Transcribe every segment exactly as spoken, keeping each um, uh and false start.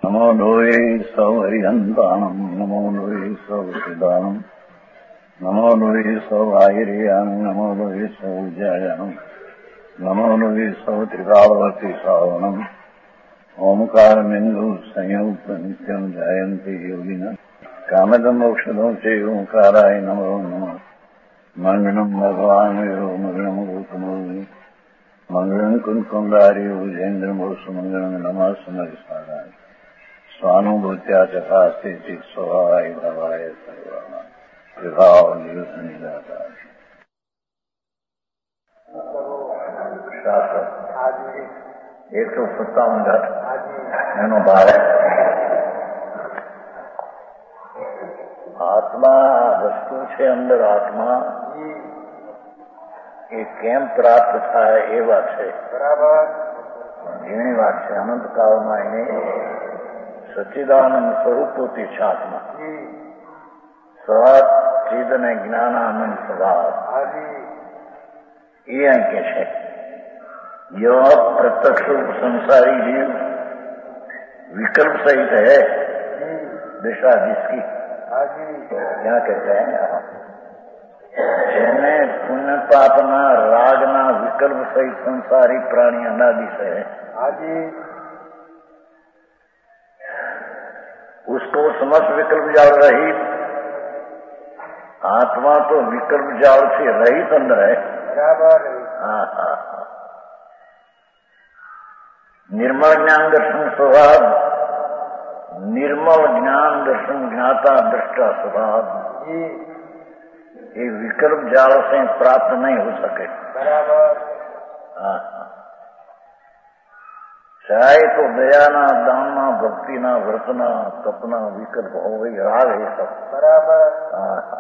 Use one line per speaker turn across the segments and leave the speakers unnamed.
नमो लोये सौहरिहन्ताणम् नमो लोये सौहृदानम् नमो लोये सौभागिर्यानम् नमो लोये सौज्यायानम् नमो लोये सौत्रिकावती सावनम् ओंकारमिन्दु संयुक्त नित्यम् जायन्ति योगिनः कामदम् औषधम् च ओंकाराय नमो नमः मङ्गलम् भगवान् यो मङ्गलम् गौतमोऽग्नि मङ्गलम् कुन्कुण्डारि उजेन्द्रमोसु मङ्गलम् नमः समरिसाराय स्वानुभूत्या चकास्ते चित् स्वभावाय भवाय सर्वाणां विभावनिदाता शास्त्र एक सौ सत्तावन घट एनो बारह आत्मा वस्तु છે અંદર આત્મા એ કેમ પ્રાપ્ત થાય એ વાત છે બરાબર ઘણી વાત છે અનંત કાળમાં એને સચ્ચિદાનંદ સ્વરૂપોથી છે આત્મા સત ચિદ અને જ્ઞાનાનંદ સ્વભાવ એ અહીં કે છે यह प्रत्यक्ष संसारी जीव विकल्प सहित है दिशा जिसकी क्या कहते हैं જેને પુણ્ય પાપના રાગના વિકલ્પ સહિત સંસારી પ્રાણી અનાદિ से है उसको समस्त विकल्प जाल रहित आत्मा तो विकल्प जाल से रहित अंदर है हाँ हाँ निर्मल ज्ञान दर्शन स्वभाव निर्मल ज्ञान दर्शन ज्ञाता दृष्टा स्वभाव ये विकल्प जाल से प्राप्त नहीं हो सके बराबर हाँ चाहे तो दयाना दानना भक्तिना व्रतना तपना विकल्प हो गई राग है सब बराबर हाँ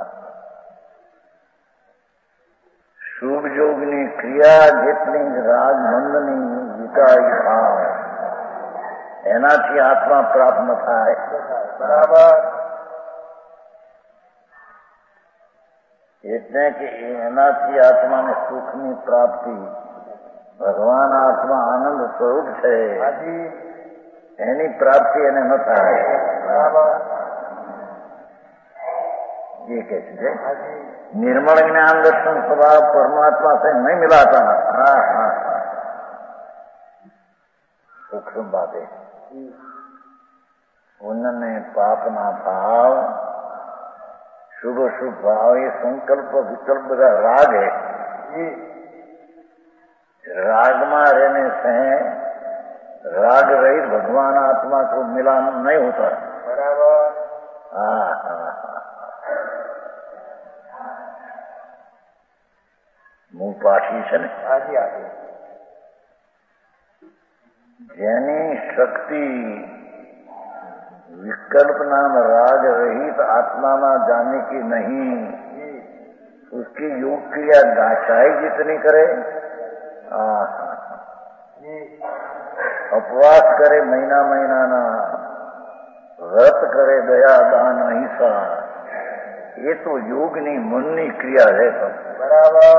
શુભ યોગની ક્રિયા જેટલી રાગ બંધની વિકાય ભાવ એનાથી આત્મા પ્રાપ્ત ન થાય બરાબર એટલે કે એનાથી આત્માને સુખની પ્રાપ્તિ ભગવાન આત્મા આનંદ સ્વરૂપ છે એની પ્રાપ્તિ એને ન થાય બરાબર ये कैसे है निर्मल ज्ञान दर्शन स्वभाव परमात्मा से नहीं मिलाता ना हाँ हाँ हाँ सूक्ष्म बातें उन्होंने पापना भाव शुभ शुभ भाव ये संकल्प विकल्प का राग है राग में रहने से राग रहित भगवान आत्मा को मिलान नहीं होता बराबर हाँ हाँ हाँ મૂળ પાઠી છે ને જેની શક્તિ विकल्प नाम राग रहित आत्मा में जाने की नहीं उसकी योग क्रिया गाछाई जितनी करे उपवास करे महीना महीना ना व्रत करे दया दान अहिंसा ये तो योगनी मननी क्रिया है सब बराबर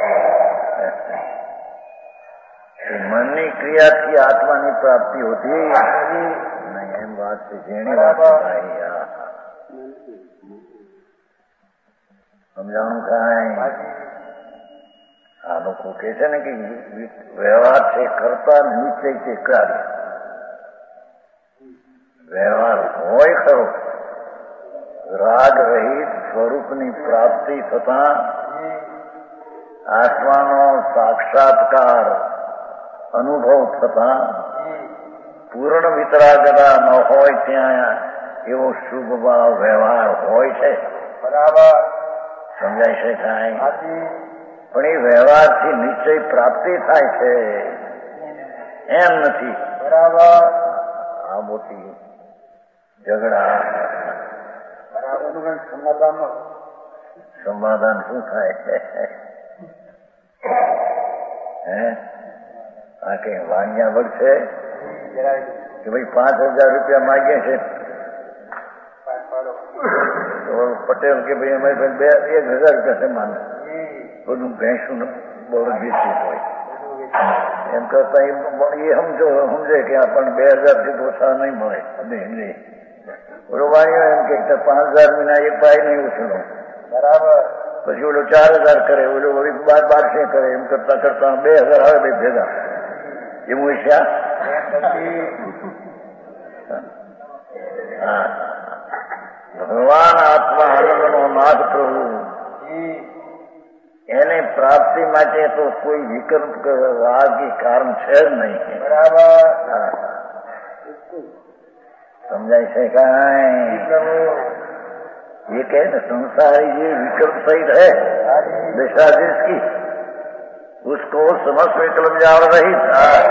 मननी क्रिया की आत्मा की प्राप्ति होती नहीं एम बात से जेनी बात समझाणु कहा आ लोग कहते न कि व्यवहार से करता निश्चय से कार्य व्यवहार होय खरो राग रहित स्वरूपनी प्राप्ति थता आत्मानो साक्षात्कार अनुभव थता पूर्ण वितरागता न होय ત્યાં એવો શુભ ભાવ વ્યવહાર હોય છે બરાબર સમજાય છે કાંઈ પણ એ વ્યવહારથી નિશ્ચય પ્રાપ્તિ થાય છે એમ નથી બરાબર આ મોટી ઝઘડા સમાધાન સમાધાન શું થાય હે આ કઈ વાણિયા વળશે કે ભાઈ પાંચ હજાર રૂપિયા માગે છે તો પટેલ કે ભાઈ અમારી પાસે બે એક હજાર રૂપિયા છે માને બધું ભેંસું બહુ વેચી હોય એમ કરતા એ સમજો સમજે કે આપણને બે હજાર થી ઓછા નહીં મળે. ઓલો વાણીઓ એમ કે પાંચ હજાર મહિના એક પાય નહીં ઉછળો બરાબર, પછી ઓલો ચાર હજાર કરે, ઓલો વળી બાર બારસે કરે, એમ કરતા કરતા બે હજાર આવે બે ભેગા એવું છે. ભગવાન આત્મા આનંદનો નાથ પ્રભુ એની પ્રાપ્તિ માટે તો કોઈ વિકલ્પ રાગી કારણ છે જ નહીં. બરાબર સમજાય છે કાંઈ? ये कहे ना संसार ये विकल्प सहित है दशा जिसकी उसको समस्त विकल्प जाव रहित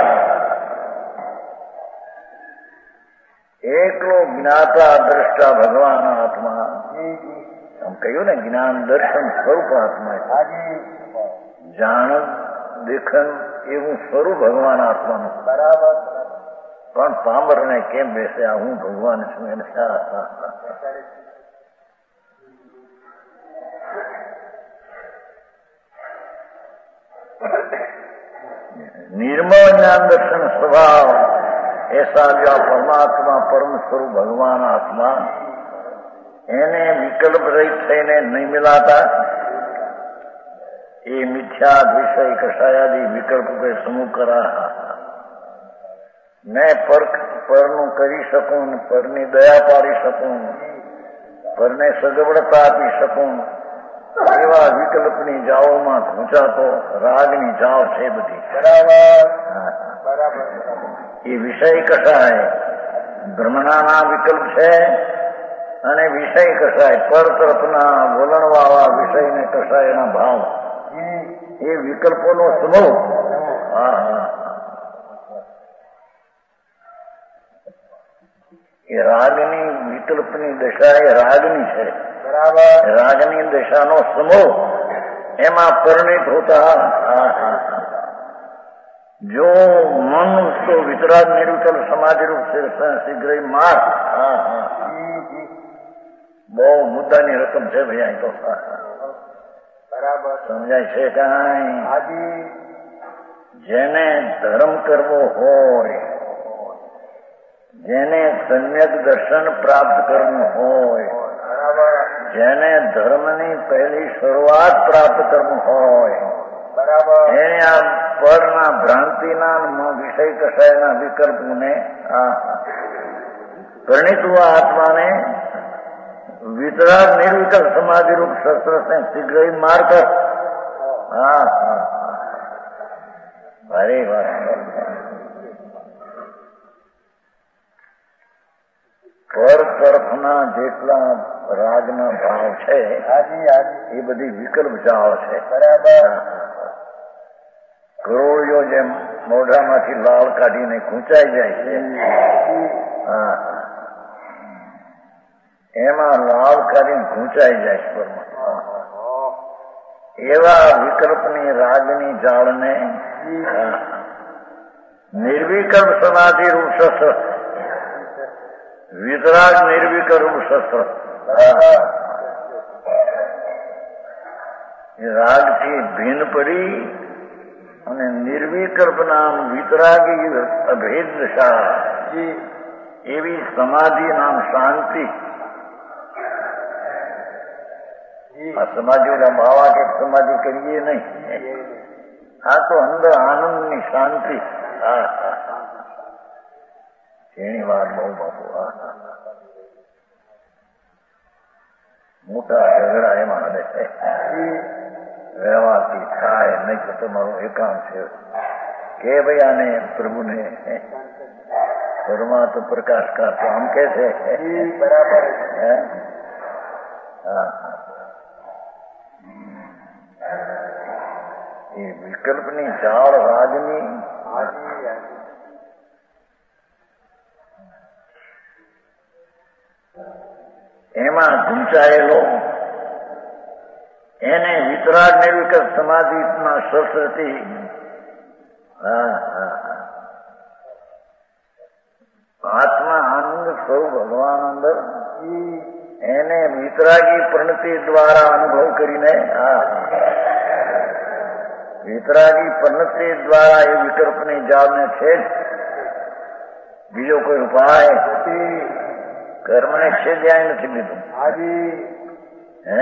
एकलो ज्ञाता दृष्टा भगवान आत्मा. हम કહ્યું ને જ્ઞાન દર્શન સ્વરૂપ આત્મા જાણ દેખન એવું સ્વરૂપ ભગવાન આત્માનું. બરાબર. પણ પામર ને કેમ બેસે આ હું ભગવાન છું એને निर्मल ज्ञान दर्शन स्वभाव ऐसा जो परमात्मा परम स्वरूप भगवान आत्मा એને વિકલ્પ રહિત થઈને નહીં મિલાતા એ મિથ્યા વિષય કષાયાદી વિકલ્પ કે સમૂહ કરા મેં પર પરનું કરી શકું, પરની દયા પાડી શકું, પરને સગવડતા આપી શકું એવા વિકલ્પની જાઓમાં ખૂંચાતો રાગની જાઓ છે બધી. બરાબર બરાબર. એ વિષય કસાય બ્રહ્મણાના વિકલ્પ છે અને વિષય કસાય પર તરફના વલણવાળા વિષયને કસાય એના ભાવ એ વિકલ્પોનો સમૂહ. હા હા એ રાગની વિકલ્પની દશા એ રાગની છે. બરાબર. રાગની દશાનો સમૂહ એમાં પરિણિત હોતા જો મન उसको वितराग निरुचल समाधि रूप से शीघ्र मार. બહુ મુદ્દાની રકમ છે ભાઈ અહીં તો. બરાબર સમજાય છે કાંઈ? જેને ધર્મ કરવો હોય, જેને સમ્યક દર્શન પ્રાપ્ત કરવું હોય, જેને ધર્મની પહેલી શરૂઆત પ્રાપ્ત કરવું હોય, બરાબર એને આ પરના ભ્રાંતિના વિષય કસાયના વિકલ્પોને પરિણિત હુआ આત્માને વિતરાગ નિર્વિકલ્પ સમાધિ રૂપ શસ્ત્ર से शीघ्र ही मारकर હા હા ભારે વાત. પર તરફના જેટલા રાગના ભાવ છે એ બધી વિકલ્પ જાઓ છે. બરાબર. કરોળિયો જેમ મોઢામાંથી લાળ કાઢીને ખૂંચાઈ જાય છે હા એમાં લાળ કાઢીને ખૂંચાઈ જાય છે પરમાત્મા. એવા વિકલ્પની રાગની જાળને નિર્વિકલ્પ સમાધિ રૂપ શસ્ત્ર, વિતરાગ નિર્વિકલ્પ રૂપ શસ્ત્ર એ રાગથી ભિન્ન પડી અને નિર્વિકલ્પ નામ વિતરાગી અભેદ દશા એવી સમાધિ નામ શાંતિ. આ સમાધિઓના બાવા કે સમાધિ કરીએ નહીં, આ તો અંદર આનંદની શાંતિ. હા હા એની વાત બહુ બાપુ. હા મોટા ઝઘડા એમાં હડે રહેવાથી થાય નહીં તો તમારું એકાંત છે કે ભાઈ આને પ્રભુને પરમાત્મા પ્રકાશ કાઢતો આમ કે છે. બરાબર. હા એ વિકલ્પની જાળ રાગની એમાં ગુંચાયેલો એને વિતરાગ નિર્વિકલ્પ સમાધિના શસ્ત્રથી હા હા આત્મા આનંદ સ્વરૂપ ભગવાન અંદર એને વિતરાગી પ્રણતિ દ્વારા અનુભવ કરીને હા વિતરાગી પન્નતિ દ્વારા એ વિકલ્પની જાળને છે જ. બીજો કોઈ ઉપાય કર્મને છેદ્યા નથી લીધું. હે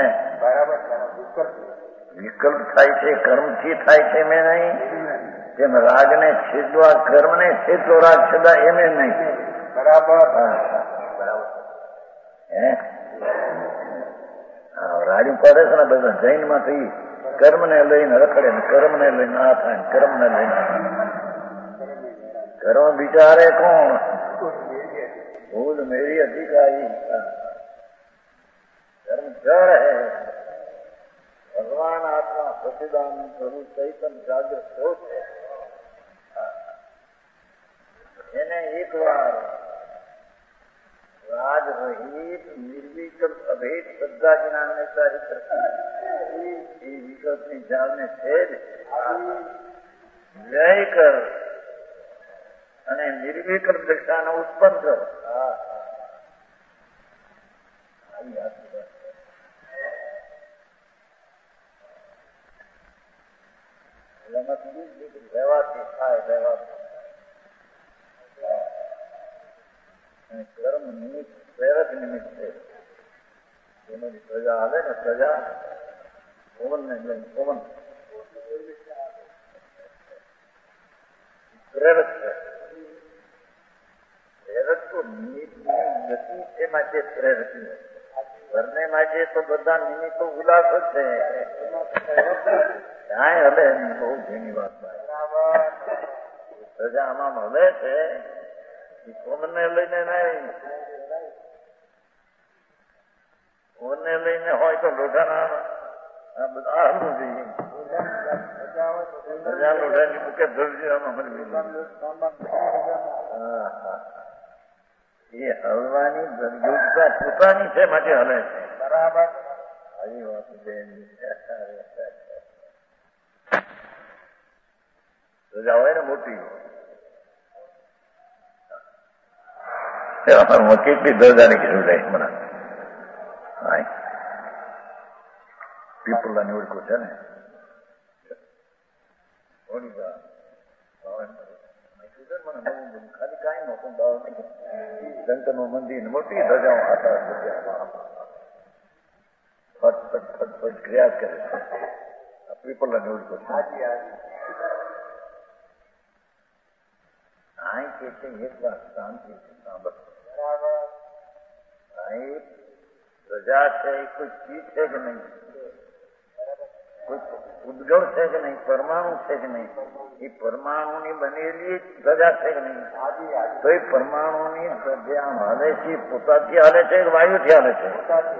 વિકલ્પ થાય છે કર્મથી થાય છે મેં નહીં. તેમ રાગને છેદવા કર્મને છેદતો રાગ છેદા એમે નહીં. બરાબર હે રાડ્યું પડે છે ને બધા જૈનમાં તો કર્મને લઈને રખડે ને કર્મને લઈને આ થાય કર્મને લઈને કર્મ વિચારે કોણ ભૂલ મેરી અધિકારી કર્મ જળ હે. ભગવાન આત્મા સચિદાનંદ પ્રભુ ચૈતન જાગ્રત સ્ત્રોત છે. એને એક વાર રાજ રહિત નિર્વિકલ્પ અભેદ શ્રદ્ધા જ્ઞાનને ચારિત્ર એ વિકલ્પની જાળને છે જ જય કર અને નિર્વિકલ્પ દશાને ઉત્પન્ન કર. રહેવાથી થાય રહેવાથી કર્મ નિમિત્ત પ્રેરક નિમિત્ત છે. એની સજા આવે ને સજા પવન ને લઈને પવન પ્રેરક છે. પ્રેરક તો નિમિત્તની ગતિ છે માટે પ્રેરક ઘરને માટે તો બધા નિમિત્તો ઉલ્લાસ જ છે. ક્યાંય હલે એની બહુ ઘણી વાત સજા આમાં મળે છે. પવનને લઈને નહીં પવનને લઈને હોય તો લોઢાના આ બધા હાલવું જોઈએ. સજા લોઢાની મૂકે ધરજીવામાં મળવી એ હલવાની યોગ્યતા પોતાની છે માટે હલે છે. બરાબર આવી વાત બેન સજા હોય ને મોટી કેટલી દરજાની કીધું રહે મને પીપળાની ઓળખો છે ને ખાલી કઈ નતું શંકરનું મંદિર મોટી ધજાઓ હતા. ફટ ફટ ફટ ફટ ક્રિયા કરે છે. પીપળાની ઓળખો છે. આ કે છે એક વાત શાંતિ સાંભળ. પ્રજા છે એ કોઈ ચીજ છે કે નહીં, કોઈ ઉદ્ગળ છે કે નહીં, પરમાણુ છે કે નહીં, એ પરમાણુની બનેલી પ્રજા છે કે નહીં. તો એ પરમાણુની પ્રજા હાલે છે પોતાથી હાલે છે કે વાયુથી હાલે છે?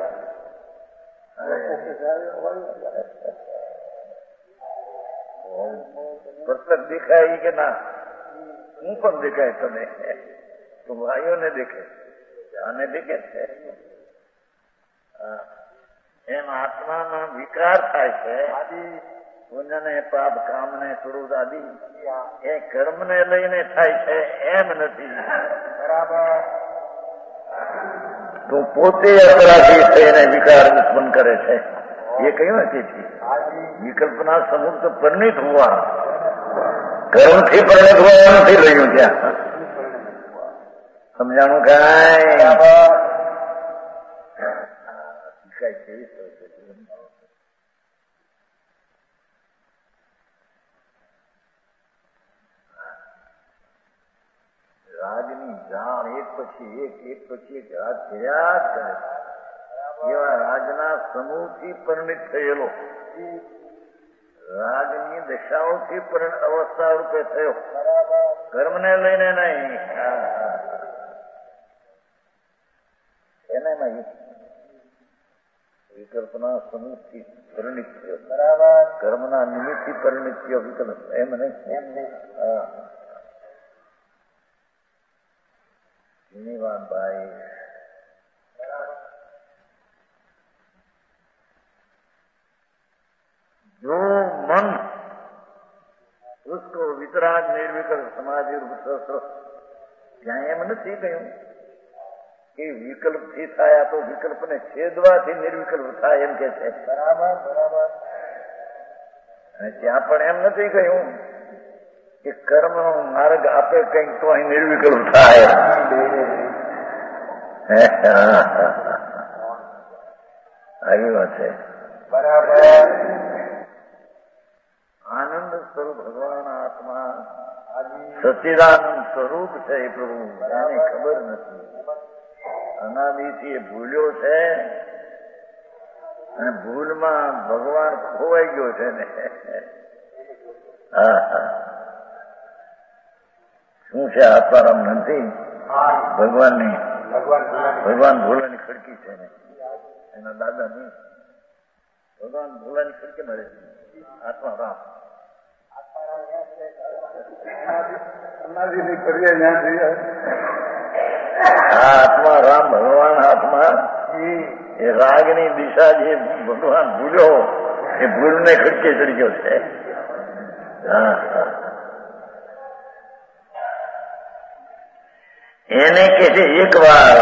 પ્રત્યક્ષ દેખાય કે ના? હું પણ દેખાય તને તો ભાઈઓને દેખે આને દેખે છે. એમ આત્માનો વિકાર થાય છે. પુણ્ય ને પાપ કામ ને ક્રોધ આદિ એ કર્મને લઈને થાય છે એમ નથી. બરાબર તો પોતે અપરાધી છે એને વિકાર ઉત્પન્ન કરે છે એ કયું નથી. વિકલ્પના સમૂહ તો પરિણિત હોવા કર્મથી પરિણિત હોવા નથી રહ્યું. ત્યાં સમજાણું કાંઈ રાજની જાણ એક પછી એક એક પછી એક રાજ ફેર્યા જ કરે. એવા રાજના સમૂહથી પરિણિત થયેલો રાજની દશાઓથી અવસ્થા રૂપે થયો કર્મને લઈને નહીં. એને વિકલ્પના સમૂહથી પરિણિત થયો. બરાબર કર્મના નિમિત્તથી પરિણિત થયો વિકલ્પ એમ નહીં. હા ધન્યવાદ ભાઈ. जो मन उसको वितराग निर्विकल्प समाधि रूप शस्त्र ત્યાં એમ નથી કહ્યું કે વિકલ્પથી થાય તો વિકલ્પને છેદવાથી નિર્વિકલ્પ થાય એમ કે છે. બરાબર બરાબર અને ત્યાં પણ એમ નથી કહ્યું કે કર્મનો માર્ગ આપે કંઈક તો અહીં નિર્વિકલ્પ થાય. આવી વાત છે. બરાબર. આનંદ સ્વરૂપ ભગવાન આત્મા સચ્ચિદાનંદ સ્વરૂપ છે એ પ્રભુ એને ખબર નથી. અનાદિથી એ ભૂલ્યો છે અને ભૂલમાં ભગવાન ખોવાઈ ગયો છે ને. હા હા શું છે આત્મારામ નથી ભગવાનની ભગવાન ભોલાની ખડકી છે ને એના દાદા ની ભગવાન ભોલાની ખડકી મળે છે આત્મારામ. આત્મા રામ ભગવાન આત્મા એ રાગની દિશા જે ભગવાન ભૂલ્યો એ ભૂલને ખડકે ચડી ગયો છે. હા હા એને કે છે એક વાર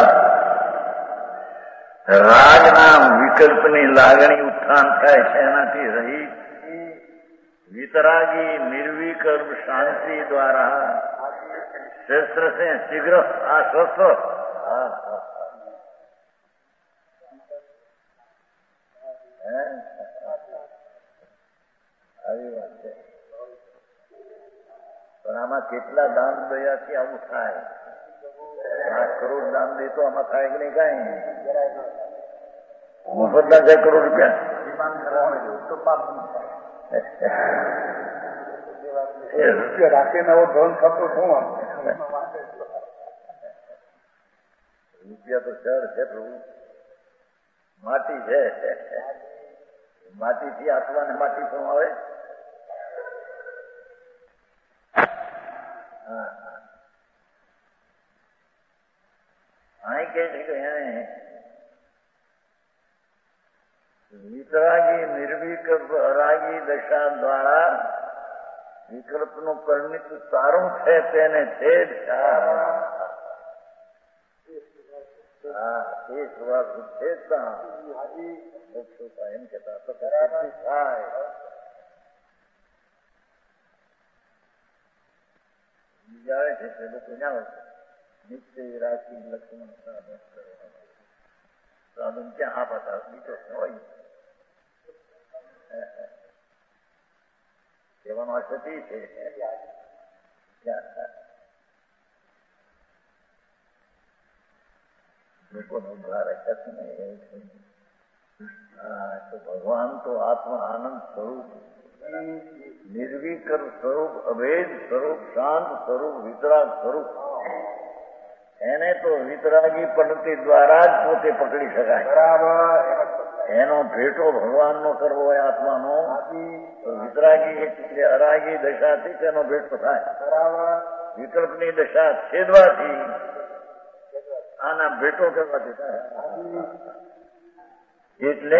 રાગના વિકલ્પની લાગણી ઉત્થાન થાય છે એનાથી રહી વિતરાગી નિર્વિકલ્પ શાંતિ દ્વારા શસ્ત્ર से શીઘ્ર આ શસ્ત્ર આવી વાત છે. પણ આમાં કેટલા દાન દયાથી આવું થાય? પાંચ કરોડ દાન દે તો આમાં થાય કે નહીં? કઈ મફત ના જાય કરોડ રૂપિયા રૂપિયા રાખીને આવો ધન થતો શું? રૂપિયા તો ચર છે પ્રભુ, માટી છે. માટીથી આત્માને માટી શું આવે? અહીં કે છે કે એને વિતરાગી નિર્વિકલ્પ અરાગી દશા દ્વારા વિકલ્પનું પરિણિત સારું છે તેને છેદ. હા એ સ્વભાવ છેદતા એમ કેતા થાય. બીજા છે તે લોકો ના નિત્ય રાશિ લક્ષ્મણ સાધન ક્યાં આ પાતા બીજો હોય કહેવાનો અસતી છે. લોકોને ઉભા રાખ્યા છે ને એ છે. હા તો ભગવાન તો આત્મા આનંદ સ્વરૂપ નિર્વિકલ્પ સ્વરૂપ અભેદ સ્વરૂપ શાંત સ્વરૂપ વિતરાગ સ્વરૂપ એને તો વિતરાગી પદ્ધતિ દ્વારા જ પોતે પકડી શકાય. બરાબર. એનો ભેટો ભગવાનનો કરવો હોય આત્માનો તો વિતરાગી એટલે અરાગી દશાથી તેનો ભેટો થાય. બરાબર. વિકલ્પની દશા છેદવાથી આના ભેટો કરવાથી થાય. એટલે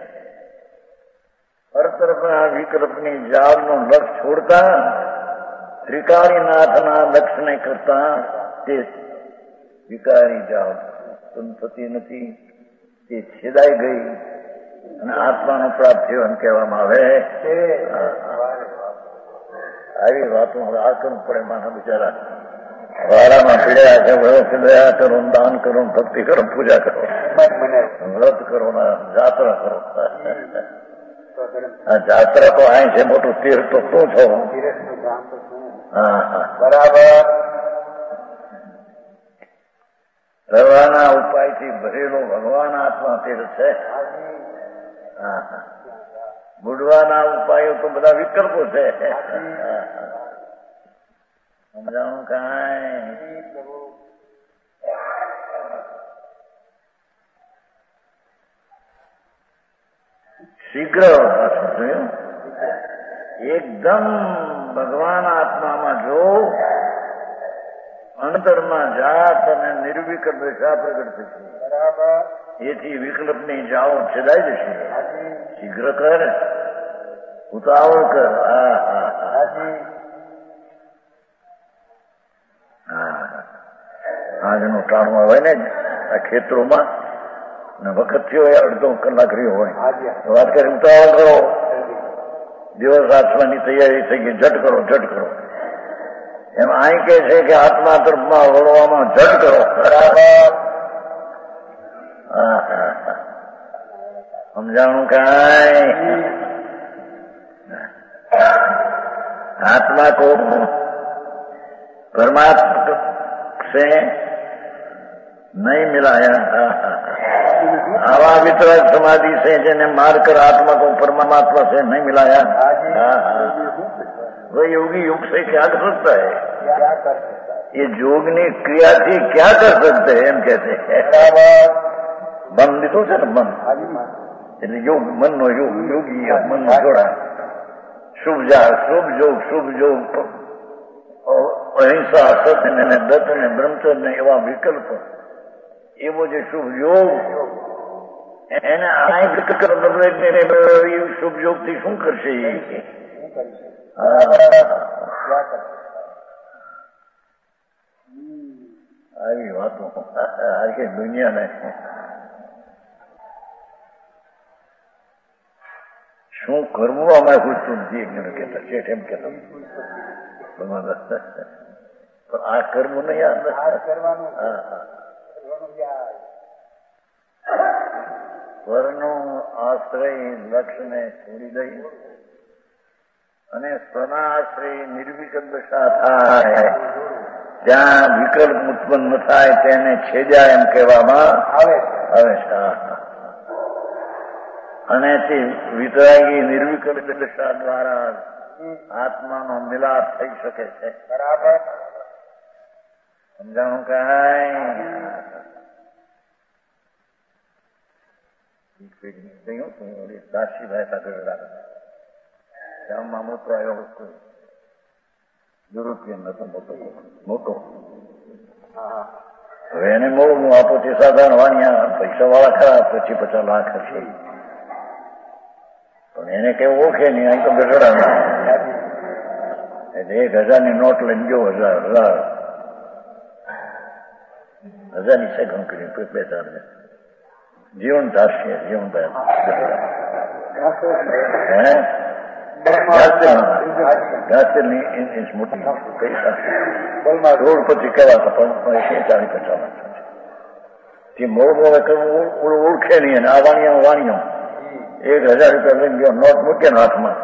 હર તરફના વિકલ્પની જાળનું લક્ષ છોડતા ત્રિકાળીનાથના લક્ષને કરતા તે વિકારી જાળ ઉત્પન્ન થતી નથી, તે છેદાઈ ગઈ અને આત્માનું પ્રાપ્ત જીવન કહેવામાં આવે. આવી વાતો આ કરવું પડે. માના બિચારા વાડામાં પીડ્યા છે, દયા કરો, દાન કરો, ભક્તિ કરો, પૂજા કરો, વ્રત કરો, જાત્રા કરો. આ જાત્રા તો અહીં છે મોટું તીર્થ તો શું છો? હા હા બરાબર. રવાના ઉપાયથી ભરેલો ભગવાન આત્મા તીર્થ છે. હા હા બુડવાના ઉપાયો તો બધા વિકલ્પો છે. સમજાણું કાંઈ? શીઘ્ર એકદમ ભગવાન આત્મામાં જો અંતરમાં જાત અને નિર્વિકલ્પ દશા પ્રગટ થશે. બરાબર. એથી વિકલ્પની જાઓ છેદાઈ જશે. શીઘ્ર કર, ઉતાવળ કર. હા હા હા આજનો ટાણું આવે ને આ ખેતરોમાં વખત થયો હોય અડધો કલાક રહ્યો હોય વાત કરી ઉતાવળ કરો દિવસ આસમાની તૈયારી થઈ ગઈ, ઝટ કરો ઝટ કરો. એમ અહીં કે છે કે આત્મા તરફમાં વળવામાં ઝટ કરો. સમજાણું કાંઈ? आत्मा को परमात्मा से नहीं मिलाया. आवा वितरक समाधि से जिन्हें मारकर आत्मा को परमात्मा से नहीं मिलाया, वो योगी योग से क्या कर सकता है? ये योगनी क्रिया थी, क्या कर सकते हैं एम कहते हैं. मन લીધો છે ને, મન એટલે યોગ, મનનો યોગ, યોગી મનનો જોડા. શુભ જા શુભ યોગ, શુભ યોગ, અહિંસા, સત્ય ને દત્ત ને બ્રહ્મચર્ય ને એવા વિકલ્પ, એવો જે શુભ યોગ એને આ શુભ યોગ થી શું કરશે? આવી વાતો આખી દુનિયાને શું કરવું અમે પૂછતું નથી. એક જણ કહેતા શેઠ એમ કહેતા, પણ આ કરવું નહીં, યાદ સ્વરનો આશ્રય લક્ષ્યને છોડી દઈ અને સ્વના આશ્રય નિર્વિકલ્પ દશા થાય, જ્યાં વિકલ્પ ઉત્પન્ન થાય તેને છેદ્યા એમ કહેવામાં આવે છે. અને તે વિતરાગી નિર્વિકલ્પ દશા દ્વારા આત્માનો મિલાપ થઈ શકે છે. બરાબર સમજાણું? કાંઈ દાસીભાઈ સાથે ગામમાં મોટો આવ્યો, યુરોપિયન હતો, મોટો મોટો હવે એને મોડું આપો તે સાધારણ વાણિયા પૈસા વાળા ખરા, પચીસ પચાસ લાખ હશે, પણ એને કેવું ઓળખે નહીં. અહીં તો ગઢડા એટલે એક હજારની નોટ લઈને ગયો, હજાર હજાર હજારની સેકન્ડ કરી બે ચાર જીવન ધારશે, જીવન ઘાસની મોટી પૈસા રોડ પછી કહેવાતા, પણ ચાલીસ પચાસ તે મોડ મોડે કરવું ઓળખે નહીં. અને આ વાણિયા વાણિયો એક હજાર રૂપિયા લઈને ગયો, નોટ મૂકે ને હાથમાં,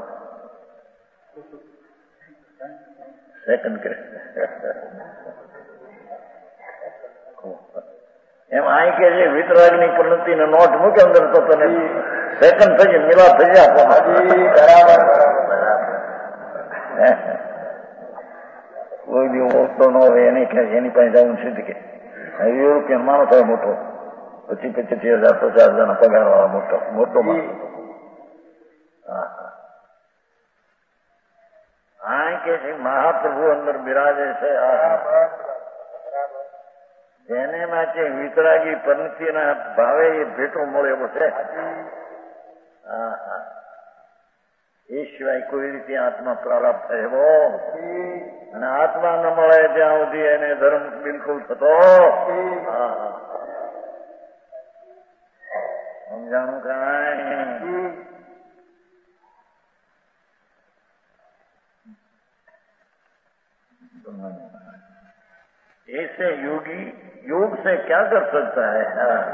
સેકન્ડ કરે. એમ અહીં કે છે વિતરાગની પ્રવૃત્તિ ને નોટ મૂકે અંદર તો તને સેકન્ડ થઈ જાય, મિલાપ થઈ જાય આપવામાં. બરાબર કોઈ બી ઓળખતો ન હોય એની એની પાસે જવું સિદ્ધ કે યુરોપિયન માણસ હોય મોટો, પછી પચીસ હજાર પચાસ હજાર ના પગાર વાળા મોટો મોટો માણસ. આ કે છે મહાપ્રભુ અંદર બિરાજે છે, એને માટે વિતરાગી પંક્તિના ભાવે એ ભેટો મળે એવો છે. એ સિવાય કોઈ રીતે આત્મા પ્રારંભ થાય એવો, અને આત્મા ન મળે ત્યાં સુધી એને ધર્મ બિલકુલ થતો. સમજાણું કાંઈ? ऐसे योगी योग से क्या कर सकता है?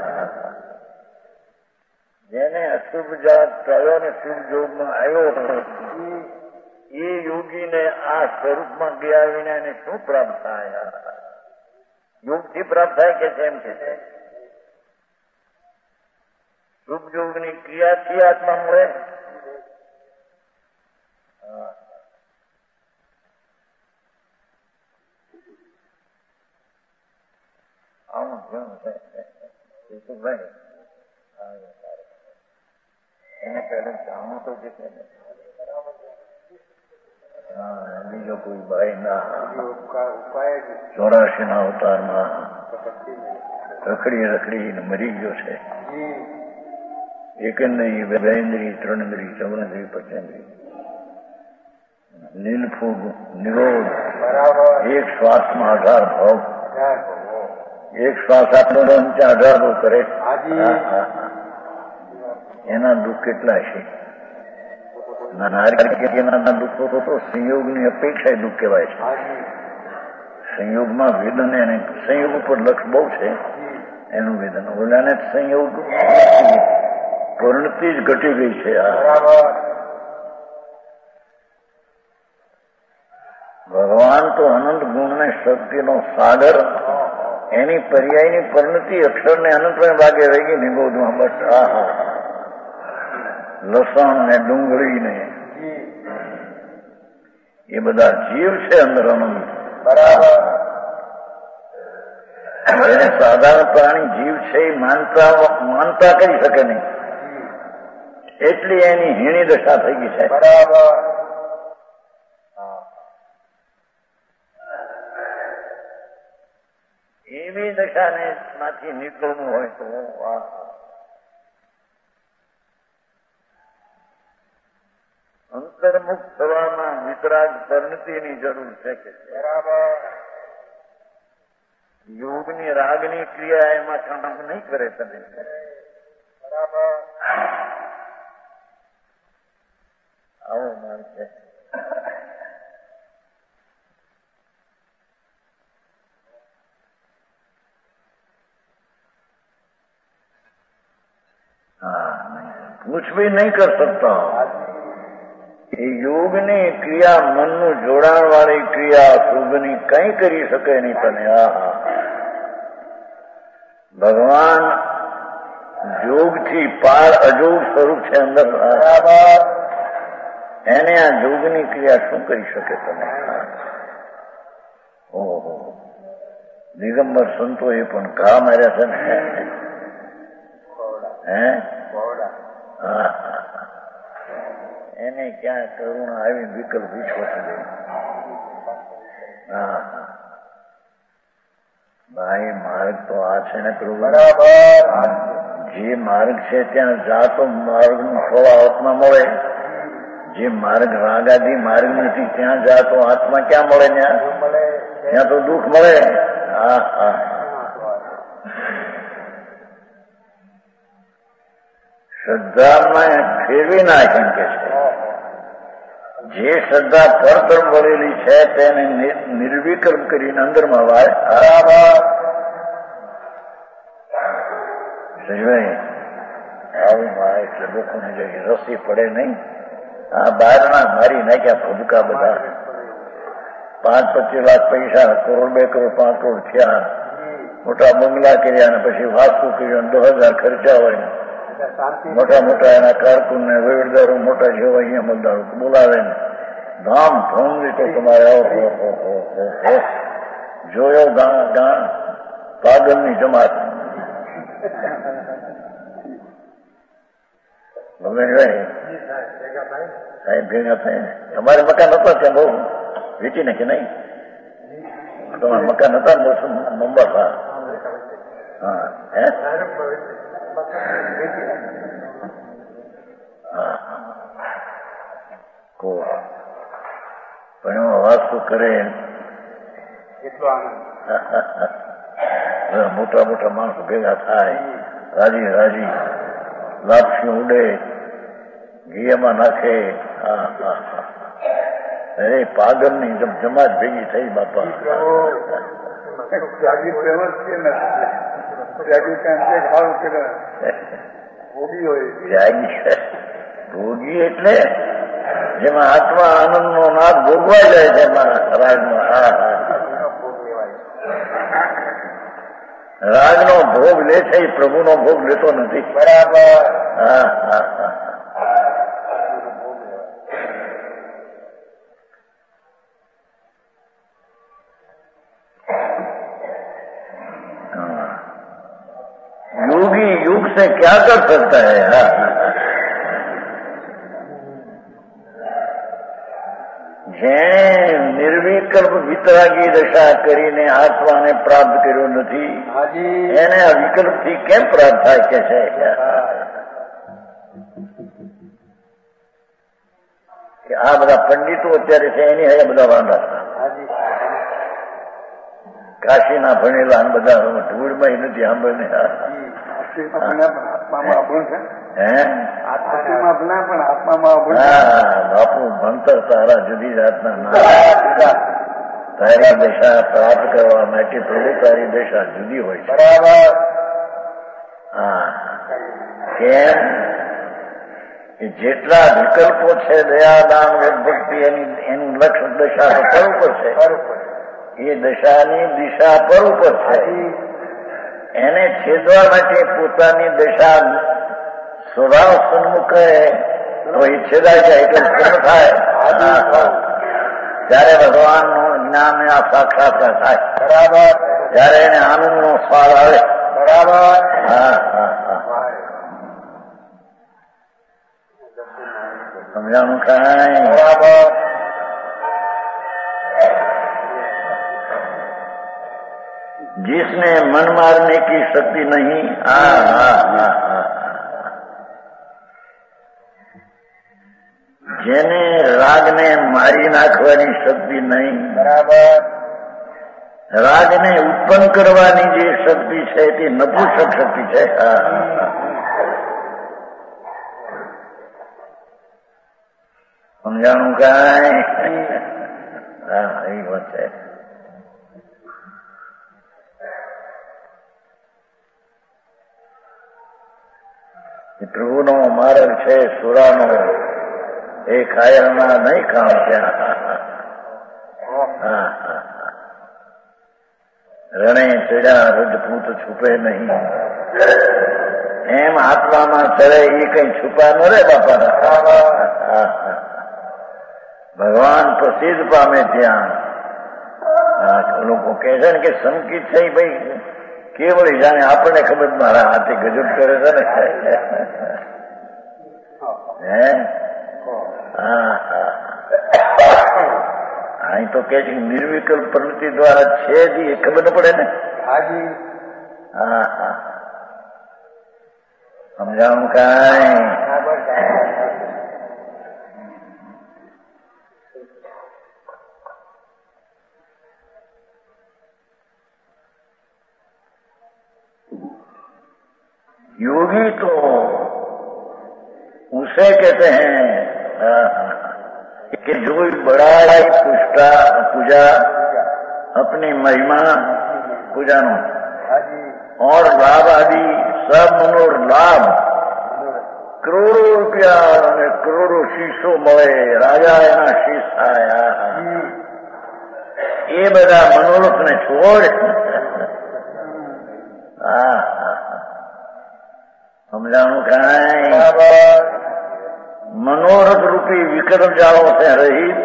જેને અશુભ જાત થયો ને શુભ યોગમાં આવ્યો, એ યોગીને આ સ્વરૂપમાં ગયા વિના એને શું પ્રાપ્ત થાય? યોગથી પ્રાપ્ત થાય કે એમ કે શુભ યોગની ક્રિયાથી આત્મા મળે. આવું ઘણું છે ભાઈ, એને પહેલા જાણવું તો છે. બીજો કોઈ ભાઈ ના ચોરાશી ના અવતારમાં રખડી રખડી મરી ગયો છે. એકંદરી બેન્દ્રી ત્રણેન્દ્રી ચૌરેન્દ્રી પંચેન્દ્રી નીલફૂગ નિરોધ, એક શ્વાસમાં અઢાર ભાવ, એક શ્વાસ આપણો અઢાર ભાવ કરે. એના દુઃખ કેટલા છે? નાના દુઃખો તો સંયોગની અપેક્ષા દુઃખ કહેવાય છે. સંયોગમાં વેદન એને સંયોગ ઉપર લક્ષ બહુ છે એનું વેદન. ઓલાને સંયોગ પરિણતિ જ ઘટી ગઈ છે. ભગવાન તો અનંત ગુણને શક્તિનો સાગર, એની પર્યાયની પરિણતિ અક્ષરને અનંતમાં ભાગે રહી ગઈ નિબોધમાં. બસ આહા લસણ ને ડુંગળી ને એ બધા જીવ છે અંદર અનંત. બરાબર. એને સાધારણ પ્રાણી જીવ છે એ માનતા માનતા કરી શકે નહીં, એટલી એની હીણી દશા થઈ ગઈ છે. બરાબર. એવી દશાને માંથી નીકળવું હોય તો અંતર્મુખ થવામાં વિતરાગ પરિણતિની જરૂર છે. કે બરાબર. યોગની રાગની ક્રિયા એમાં કામ નહીં કરે તમે. બરાબર. આવો માન છે. कुछ भी नहीं कर सकता. એ યોગની ક્રિયા, મનનું જોડાણ વાળી ક્રિયા શુભની કઈ કરી શકે નહીં. તને આ ભગવાન જોગથી પાર અજોગ સ્વરૂપ છે અંદર. એને આ જોગની ક્રિયા શું કરી શકે તમે? ઓહો, દિગંબર સંતો એ પણ ઘા માર્યા છે ને. હે હા, એને ક્યાં કરુણા આવી વિકલ્પ વિશ્વાસ ગઈ. હા ભાઈ, માર્ગ તો આ છે ને પેલું. બરાબર. જે માર્ગ છે ત્યાં જા તો માર્ગ નું ફળ આત્મા મળે. જે માર્ગ રાગાદી માર્ગ નથી ત્યાં જા તો આત્મા ક્યાં મળે? ત્યાં ત્યાં તો દુઃખ મળે. હા હા, શ્રદ્ધામાં ફેરવી નાખે કે છે. જે શ્રદ્ધા પરતરફ વળેલી છે તેને નિર્વિકલ્પ કરીને અંદરમાં વાય. આવું માં એટલે લોકોને જોઈએ રસી પડે નહીં. આ બહારના મારી નાખ્યા ભૂકા બધા. પાંચ પચીસ લાખ પૈસા, કરોડ બે કરોડ પાંચ કરોડ થયા, મોટા બંગલા કર્યા ને પછી વાસ્તુ કર્યું, દસ હજાર ખર્ચા હોય ને મોટા મોટા એના કારકુન ને વહીવટદારો મોટા જેવા અહીંયા મતદારો બોલાવે ને ધામ ધૂમ રીતે તમારે જોયો ગાણ ગાણ પાગલની જમાત. સાહેબ ભેગા થાય. તમારે મકાન હતા ત્યાં બહુ વેચીને કે નહીં? તમારા મકાન હતા મુંબઈ? હા હે પણ એમાં વાસ્તુ કરે એટલો આનંદ. મોટા મોટા માણસો ભેગા થાય, રાજી રાજી લાપસી ઉડે, ઘીયામાં નાખે. હા હા હા, અરે પાગલ ની જમાત ભેગી થઈ બાપા. ભોગી એટલે જેમાં આત્મા આનંદ નો નાદ ભોગવાઈ જાય છે એમાં રાગમાં. હા હા, રાગનો ભોગ લે છે એ પ્રભુનો ભોગ લેતો નથી. બરાબર. હા હા હા, योगी युग से क्या कर सकता है? हाँ, જેણે નિર્વિકલ્પ વિતરાગી દશા કરીને આત્માને પ્રાપ્ત કર્યો નથી એને આ વિકલ્પથી કેમ પ્રાપ્ત થાય કે છે? કે આ બધા પંડિતો અત્યારે છે એની હયા બધા વાંધા, કાશીના ભણેલા બધા ધૂળમાં નથી સાંભળને.
આત્મામાં અભણ છે.
હે
આત્મામાં અભના પણ આત્મામાં અભણ.
હા બાપુ ભણતર તારા જુદી જાતના ના. તારી દશા પ્રાપ્ત કરવા માટે પ્રભુ તારી દશા જુદી હોય છે.
બરાબર.
હા કેમ કે જેટલા વિકલ્પો છે દયા દાન ભક્તિ એની એનું લક્ષ્ય દશા તો પર ઉપર છે. એ દશાની દિશા પર ઉપર છે. એને છેદવા માટે પોતાની દશા સ્વભાવ સન્મુખ રહે તો એ છેદાય જાય એટલે પૂર્ણ થાય. ત્યારે ભગવાનનું જ્ઞાન આ સાક્ષાત્કાર થાય.
બરાબર.
ત્યારે એને આનંદનો સ્વાદ આવે.
બરાબર.
હા હા હા સમજાણું કાંઈ?
બરાબર.
जिसने मन मारने की शक्ति नहीं, हाँ हाँ हाँ हाँ જેને રાગને મારી નાખવાની શક્તિ નહીં,
બરાબર.
રાગને ઉત્પન્ન કરવાની જે શક્તિ છે તે નપુંસક શક્તિ છે. સમજાણું કાંઈ? હા એ વાત છે. પ્રભુનો માર્ગ છે સુરાનો, એ કાયરના નહીં કામ ત્યાં. રણે ચડ્યા રજપૂત છુપે નહીં, એમ આત્મામાં ચડે એ કઈ છુપા ન રે બાપા. ભગવાન પ્રસિદ્ધ પામે ત્યાં. લોકો કહે છે ને કે સંકિત થઈ ભાઈ કેવળી જાણે આપણને ખબર મારા હાથે ગજબ કરે છે ને. હે હા હા અહીં તો કે છે નિર્વિકલ્પ પ્રવૃત્તિ દ્વારા છે જ એ ખબર ન પડે ને.
હાજી.
હા હા સમજાવું કાંઈ? योगी तो उसे कहते हैं कि जो बड़ाई पुष्टा पूजा अपनी महिमा पूजा नो और लाभ आदि सब मनोर लाभ करोड़ों रुपया અને કરોડો શીશો મળે, રાજા એના શીશ થાય. એ બધા મનોરથને છોડ. હા સમજાણું કાંઈ? મનોરથ રૂપી વિકલ્પ જાળો છે રહિત.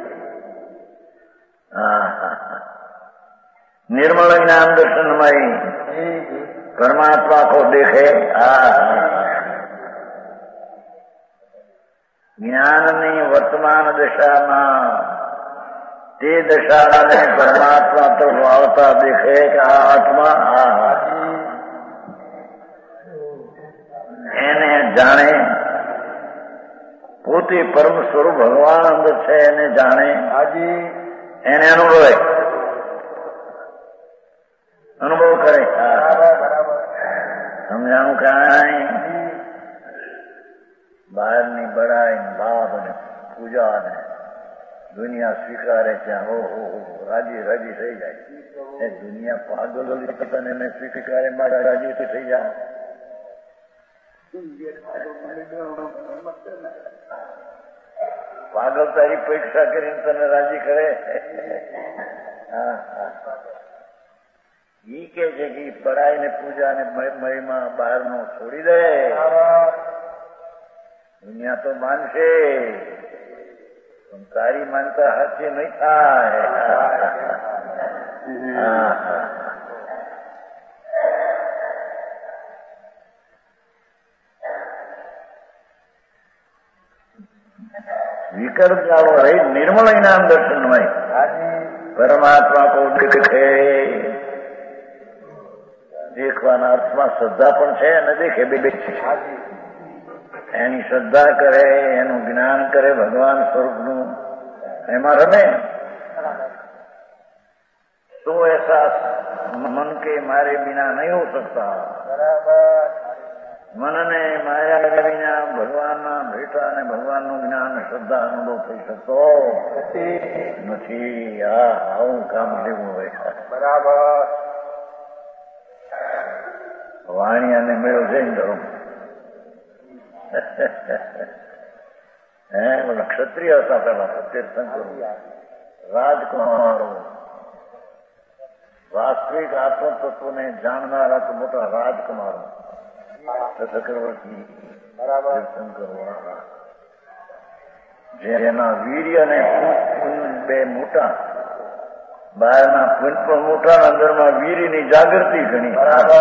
निर्मल ज्ञान दर्शनमय परमात्मा को देखे. જ્ઞાનની વર્તમાન દશામાં તે દશાને પરમાત્મા તરફ આવતા દેખે કે આ આત્મા આ એને જાણે, પોતે પરમ સ્વરૂપ ભગવાન અંદર છે એને જાણે, એને અનુભવે, અનુભવ કરે. સમજાણું કાંઈ? બહારની બડાઈ લાભ અને પૂજા અને દુનિયા સ્વીકારે ત્યાં હો હો રાજી રાજી થઈ જાય. એ દુનિયા પાગલો પોતાને એને સ્વીકારે મારા રાજી થઈ જાય. પાગલ તારી પરીક્ષા કરીને તને રાજી કરે. હા હા ઈ કે છે કે પડાઈ ને પૂજા ને મહિમા બહાર નો છોડી દે. દુનિયા તો માનશે પણ તારી માનતા હાથે નહીં થાય. विकल्प जालो रही निर्मल इनाम दर्शन में परमात्मा को देखे. देखवाना अर्थમાં શ્રદ્ધા પણ છે અને દેખે બે બે છે. એની શ્રદ્ધા કરે, એનું જ્ઞાન કરે ભગવાન સ્વરૂપનું, એમાં રમે. तो ऐसा मन के मारे बिना नहीं हो सकता. મનને માયા વિના ભગવાનના ભેટા અને ભગવાનનું જ્ઞાન શ્રદ્ધા અનુભવ થઈ શકતો નથી. આ આવું કામ લેવું હોય.
બરાબર.
વાણિયાને મેળો જૈન ધર્મ. હે ઓલા ક્ષત્રિય હતા પેલા તીર્થંકરો, રાજકુમારો, વાસ્તવિક આત્મતત્વને જાણનારા તો મોટા રાજકુમારો ચક્રવર્તી તીર્થંકરો, જેના વીર્ય ને બે મોટા, બહારના પુંજ પણ મોટા, અંદરમાં વીર્યની જાગૃતિ ઘણી.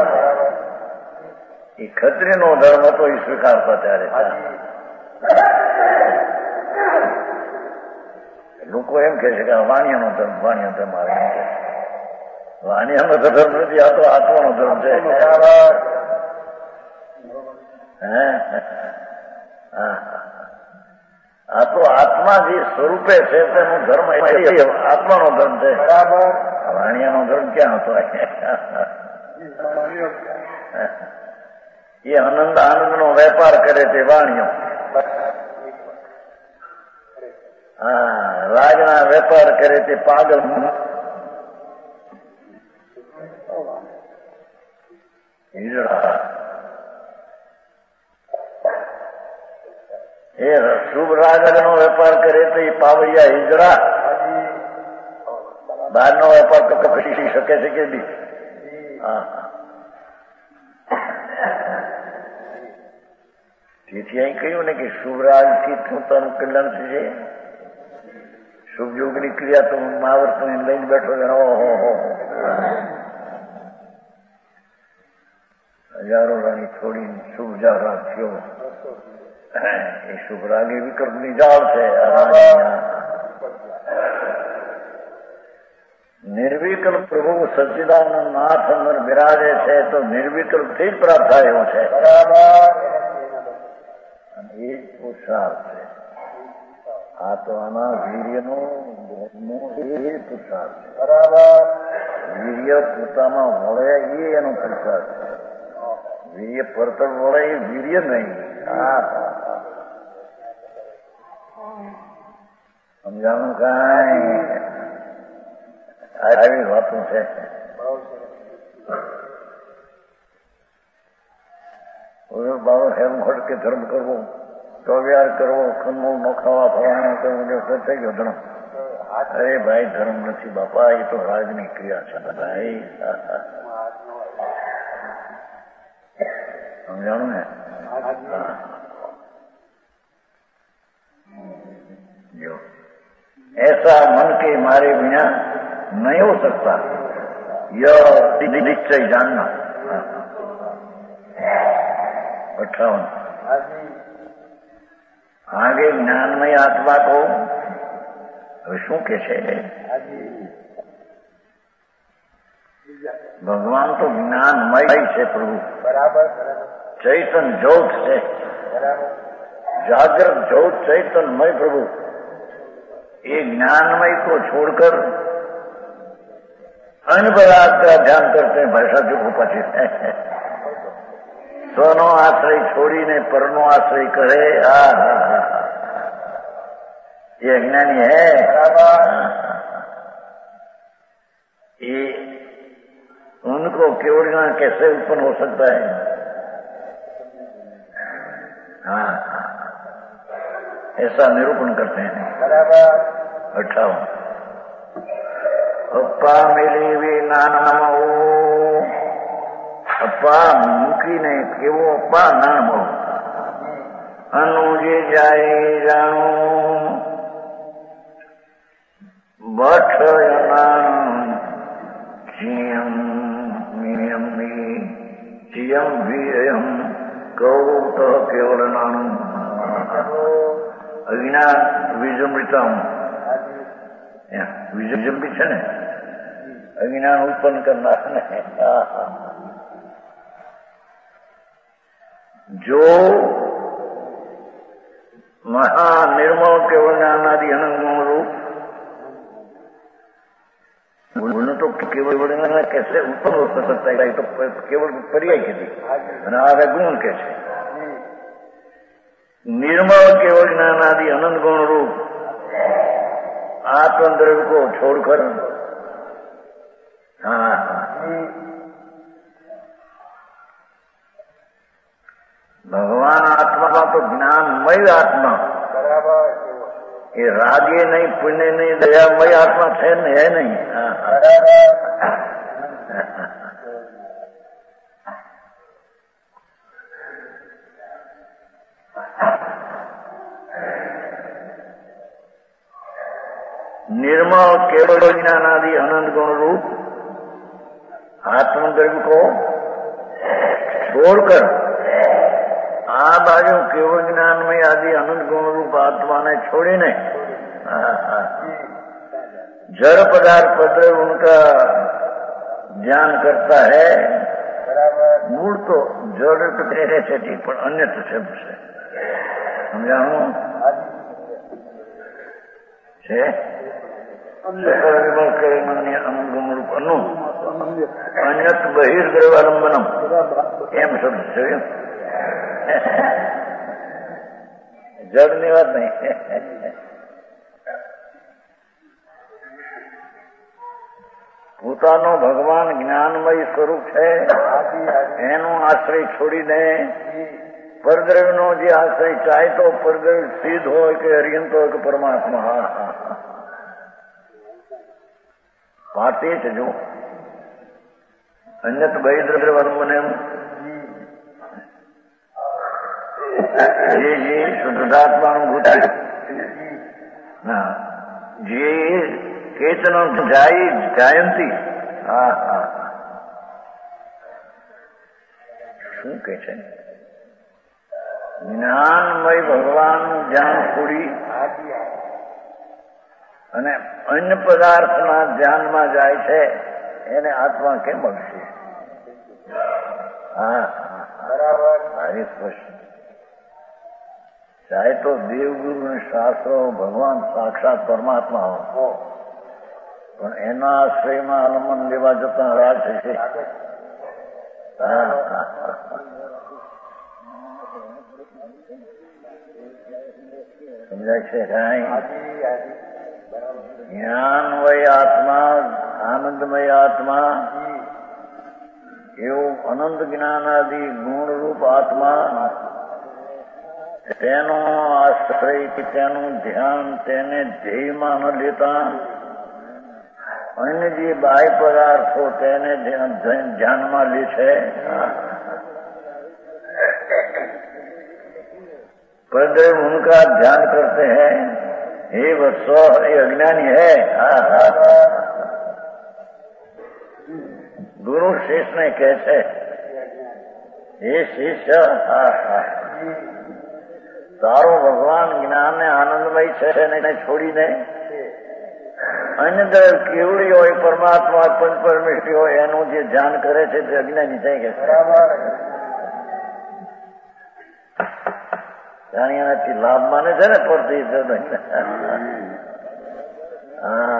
એ ક્ષત્રિયનો ધર્મ હતો એ સ્વીકારતા ત્યારે. લોકો એમ કે છે કે વાણિયાનો ધર્મ વાણિયા ધર્મ આવે. વાણિયાનો ધર્મ નથી, આ તો આત્માનો ધર્મ છે. આ તો આત્મા જે સ્વરૂપે છે તેનો ધર્મ આત્માનો ધર્મ છે.
બરાબર.
વાણિયાનો ધર્મ ક્યાં હતો? એ આનંદ આનંદનો વેપાર કરે તે વાણિયો. હા, રાજના વેપાર કરે તે પાગલ. એ શુભ રાજનો વેપાર કરે તો એ પાવડિયા હિજડા. બહારનો વેપાર તો કપી શકે છે કે બી. હા, તેથી અહીં કહ્યું ને કે શુભ રાજથી પોતાનું કલ્યાણ થશે. શુભ યોગની ક્રિયા તો મહાવર્ત લઈને બેઠો છે. ઓહો, હજારો રાણી થોડી શુભ રાગ થયો. એ શુભ રાગ એ વિકલ્પની જાળ છે. નિર્વિકલ્પ પ્રભુ સચ્ચિદાનંદ નાથ અંદર બિરાજે છે તો નિર્વિકલ્પ થી જ પ્રાપ્ત થાય એવો છે. એ જ પુરુષાર્થ છે. આ તો આના વીર્યનો એ પુરુષાર્થ છે. બરાબર. વીર્ય પોતામાં વળે એ એનો પુરુષાર્થ છે. વીર્ય પરતર વળે એ વીર્ય નહીં. હા, સમજાણું કાંઈ આવી વાતું છે. બાબા હેમ ખડકે ધર્મ કરવો, ચોવ્યાર કરવો, ખંડો ન ખાવા ફરવાનો થઈ ગયો ધર્મ. અરે ભાઈ ધર્મ નથી બાપા, એ તો રાજની ક્રિયા છે ભાઈ. સમજાણું ને? जो ऐसा मन के मारे बिना नहीं हो सकता, यह निश्चय जानना. अठावन. आगे ज्ञानमय आत्मा को હવે શું કે છે? ભગવાન તો જ્ઞાનમય છે પ્રભુ. બરાબર. ચૈતન જ્યોત છે. બરાબર. जागृत ज्योत चैतन्यमय प्रभु. ये ज्ञानमय को छोड़कर अन्य पदार्थ का ध्यान करते हैं. भाषा जो उपचित है. स्वनो आश्रय छोड़ीने परनो आश्रय करे. हा हा हा, ये अज्ञानी है. ये उनको केवल ज्ञान कैसे उत्पन्न हो सकता है? हाँ, ऐसा निरूपण करते हैं. बराबर. अठावन. अप्पा मिली भी नाम अप्पा મૂકીને કેવો અપ્પા નામ અનુજે જાય જાણું બઠ જીયમ નિયમી જીયમ વીયમ કૌત કેવલ નાણું. અજ્ઞાન વિજૃંભિતમ. વિજૃંભિત છે ને અજ્ઞાન ઉત્પન્ન કરનાર ને. જો મહા નિર્મળ કેવળ જ્ઞાનાદિ અનંગનું રૂપ ભૂલનું તો કેવળ વડે કહેશે ઉત્પન્ન હોતા એ તો કેવળ પર્યાય કીધી અને આ ગુણ કે છે. નિર્મળ કેવળ જ્ઞાનાદિ અનંત ગુણ રૂપ આત્મદ્રવ્ય કો છોડ કર. હા ભગવાન આત્મા તો જ્ઞાનમય આત્મા.
બરાબર.
એ રાગે નહીં, પુણ્ય નહીં, દયામય આત્મા છે ને હે નહીં. निर्मल केवल ज्ञानादि अनंत गुण रूप आत्मद्रव्य को छोड़कर आ बाजू केवल ज्ञान में आदि अनंत गुण रूप आत्मा ने छोड़ी ने जड़ पदार्थ पद उनका ध्यान करता है. मूल तो जड़ तेरे से ठीक पर अन्य शब्द से समझाणु છે. અનંત ગુણ રૂપ અનુ અન્યત બહિર્દ્રવાલંબનમ એમ શબ્દ છે. જડની વાત નહીં. પોતાનો ભગવાન જ્ઞાનમય સ્વરૂપ છે એનો આશ્રય છોડીને પરદ્રવ્યનો જે આશ્રય ચાહે તો પરદ્રવ્ય સિદ્ધ હોય કે અરિયંત હોય કે પરમાત્મા. હા હા વાતે જ જો અન્યત બહિર્દ્રવ્યવલંબન એમ જે જે શુદ્ધાત્માનુભૂતિ જે કેચન જાય જાયંતી. હા હા શું કે છે? જ્ઞાનમય ભગવાનનું ધ્યાન છોડી અને અન્ય પદાર્થના ધ્યાનમાં જાય છે એને આત્મા કેમ મળશે? હા બરાબર. ભારી સ્પષ્ટ. ચાહે તો દેવગુરુ અને શાસ્ત્રો ભગવાન સાક્ષાત પરમાત્મા હો પણ એના આશ્રયમાં અલમન લેવા જતા રાજ છે. સમજાય છે કાંઈ? જ્ઞાનમય આત્મા આનંદમય આત્મા એવું અનંત જ્ઞાનાદિ ગુણરૂપ આત્મા તેનો આશ્રય તેનું ધ્યાન તેને ધ્યેયમાં ન લેતા અન્ય જે બાહ્ય પદાર્થો તેને ધ્યાનમાં લે છે. परदेव उनका ध्यान करते हैं. ये वत्स ये अज्ञानी है. गुरु शिष्य ने कैसे ये शिष्य તારો ભગવાન જ્ઞાન ને આનંદમય છે એને છોડીને અન્ય કેવડી હોય પરમાત્મા પંચ પરમેશ્વરી હોય એનું જે ધ્યાન કરે છે તે અજ્ઞાની થઈ ગયા. જાણી એનાથી લાભ માને છે ને પડતી. હા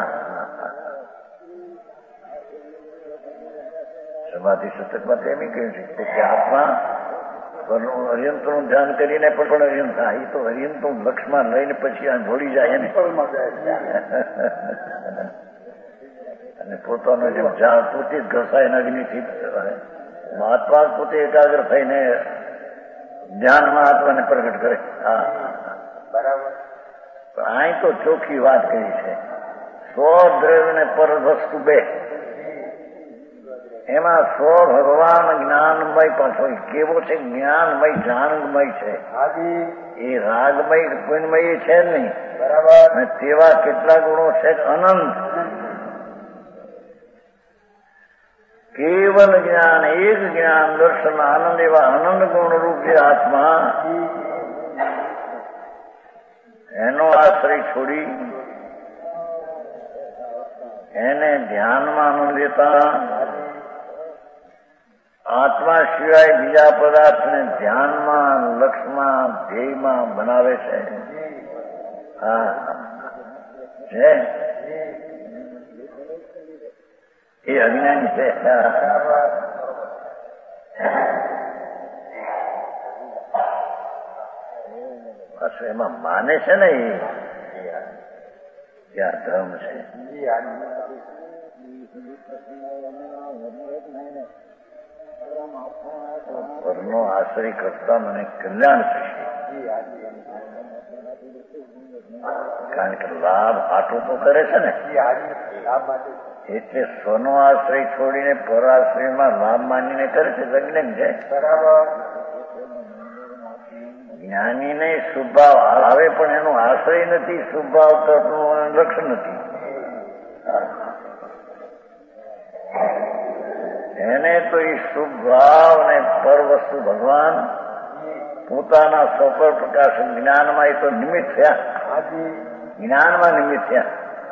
સમાધિ સતતમાં એમ કહ્યું છે કે આત્મા અરિયંતનું ધ્યાન કરીને પણ અરિયંત થાય. એ તો અરિયંતનું લક્ષમાં લઈને પછી આ ભોળી જાય ને અને પોતાનો જેમ ઝાડ પોતે જ ઘસાય અગ્નિથી મહાત્મા પોતે એકાગ્ર થઈને ધ્યાનમાં આત્માને પ્રગટ કરે. હા બરાબર. અહીં તો ચોખ્ખી વાત કરી છે. સ્વદ્રવ્ય ને પર વસ્તુ બે એમાં સ્વ ભગવાન જ્ઞાનમય પાછો કેવો છે? જ્ઞાનમય જાનમય છે. એ રાગમય પુણ્યમય છે નહીં. બરાબર. તેવા કેટલા ગુણો છે અનંત. કેવલ જ્ઞાન એક જ્ઞાન દર્શન આનંદ એવા આનંદ ગુણ રૂપ જે આત્મા એનો આશ્રય છોડી એને ધ્યાનમાં ન લેતા આત્મા સિવાય બીજા પદાર્થને ધ્યાનમાં લક્ષમાં ધ્યેયમાં બનાવે છે. હા છે એ અજ્ઞાની છે. એમાં માને છે ને એ ત્યાં ધર્મ છે. પરનો આશ્રય કરતા મને કલ્યાણ થશે. કારણ કે લાભ આટલું તો કરે છે ને, એટલે સ્વનો આશ્રય છોડીને પરાશ્રયમાં લાભ માનીને કરે છે. અજ્ઞાન છે. બરાબર. જ્ઞાનીને શુભભાવ આવે પણ એનો આશ્રય નથી, શુભભાવ તત્વનું લક્ષણ નથી. એને તો એ શુભ ભાવ ને પર વસ્તુ ભગવાન પોતાના સ્વપર પ્રકાશ જ્ઞાનમાં એ તો નિમિત્ત થયા. જ્ઞાનમાં નિમિત્ત થયા,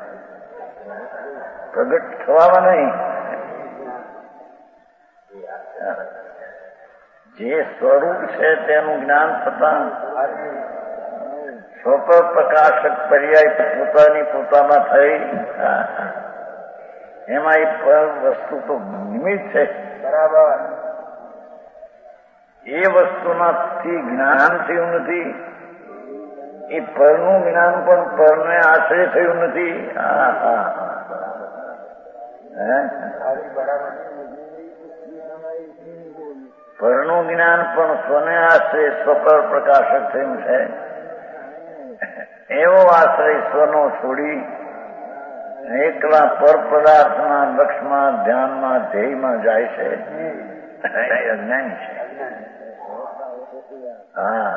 પ્રગટ થવામાં નહીં. જે સ્વરૂપ છે તેનું જ્ઞાન થતા સ્વપર પ્રકાશક પર્યાય પોતાની પોતામાં થઈ, એમાં એ પર વસ્તુ તો નિમિત્ત છે. બરાબર. એ વસ્તુનાથી જ્ઞાન થયું નથી, એ પરનું જ્ઞાન પણ પરને આશ્રય થયું નથી. હા હા પરનું જ્ઞાન પણ સ્વને આશ્રય સ્વપર પ્રકાશક થયું છે. એવો આશ્રય સ્વનો છોડી એકલા પર પદાર્થના લક્ષમાં ધ્યાનમાં ધ્યેયમાં જાય છે. અજ્ઞાની છે. હા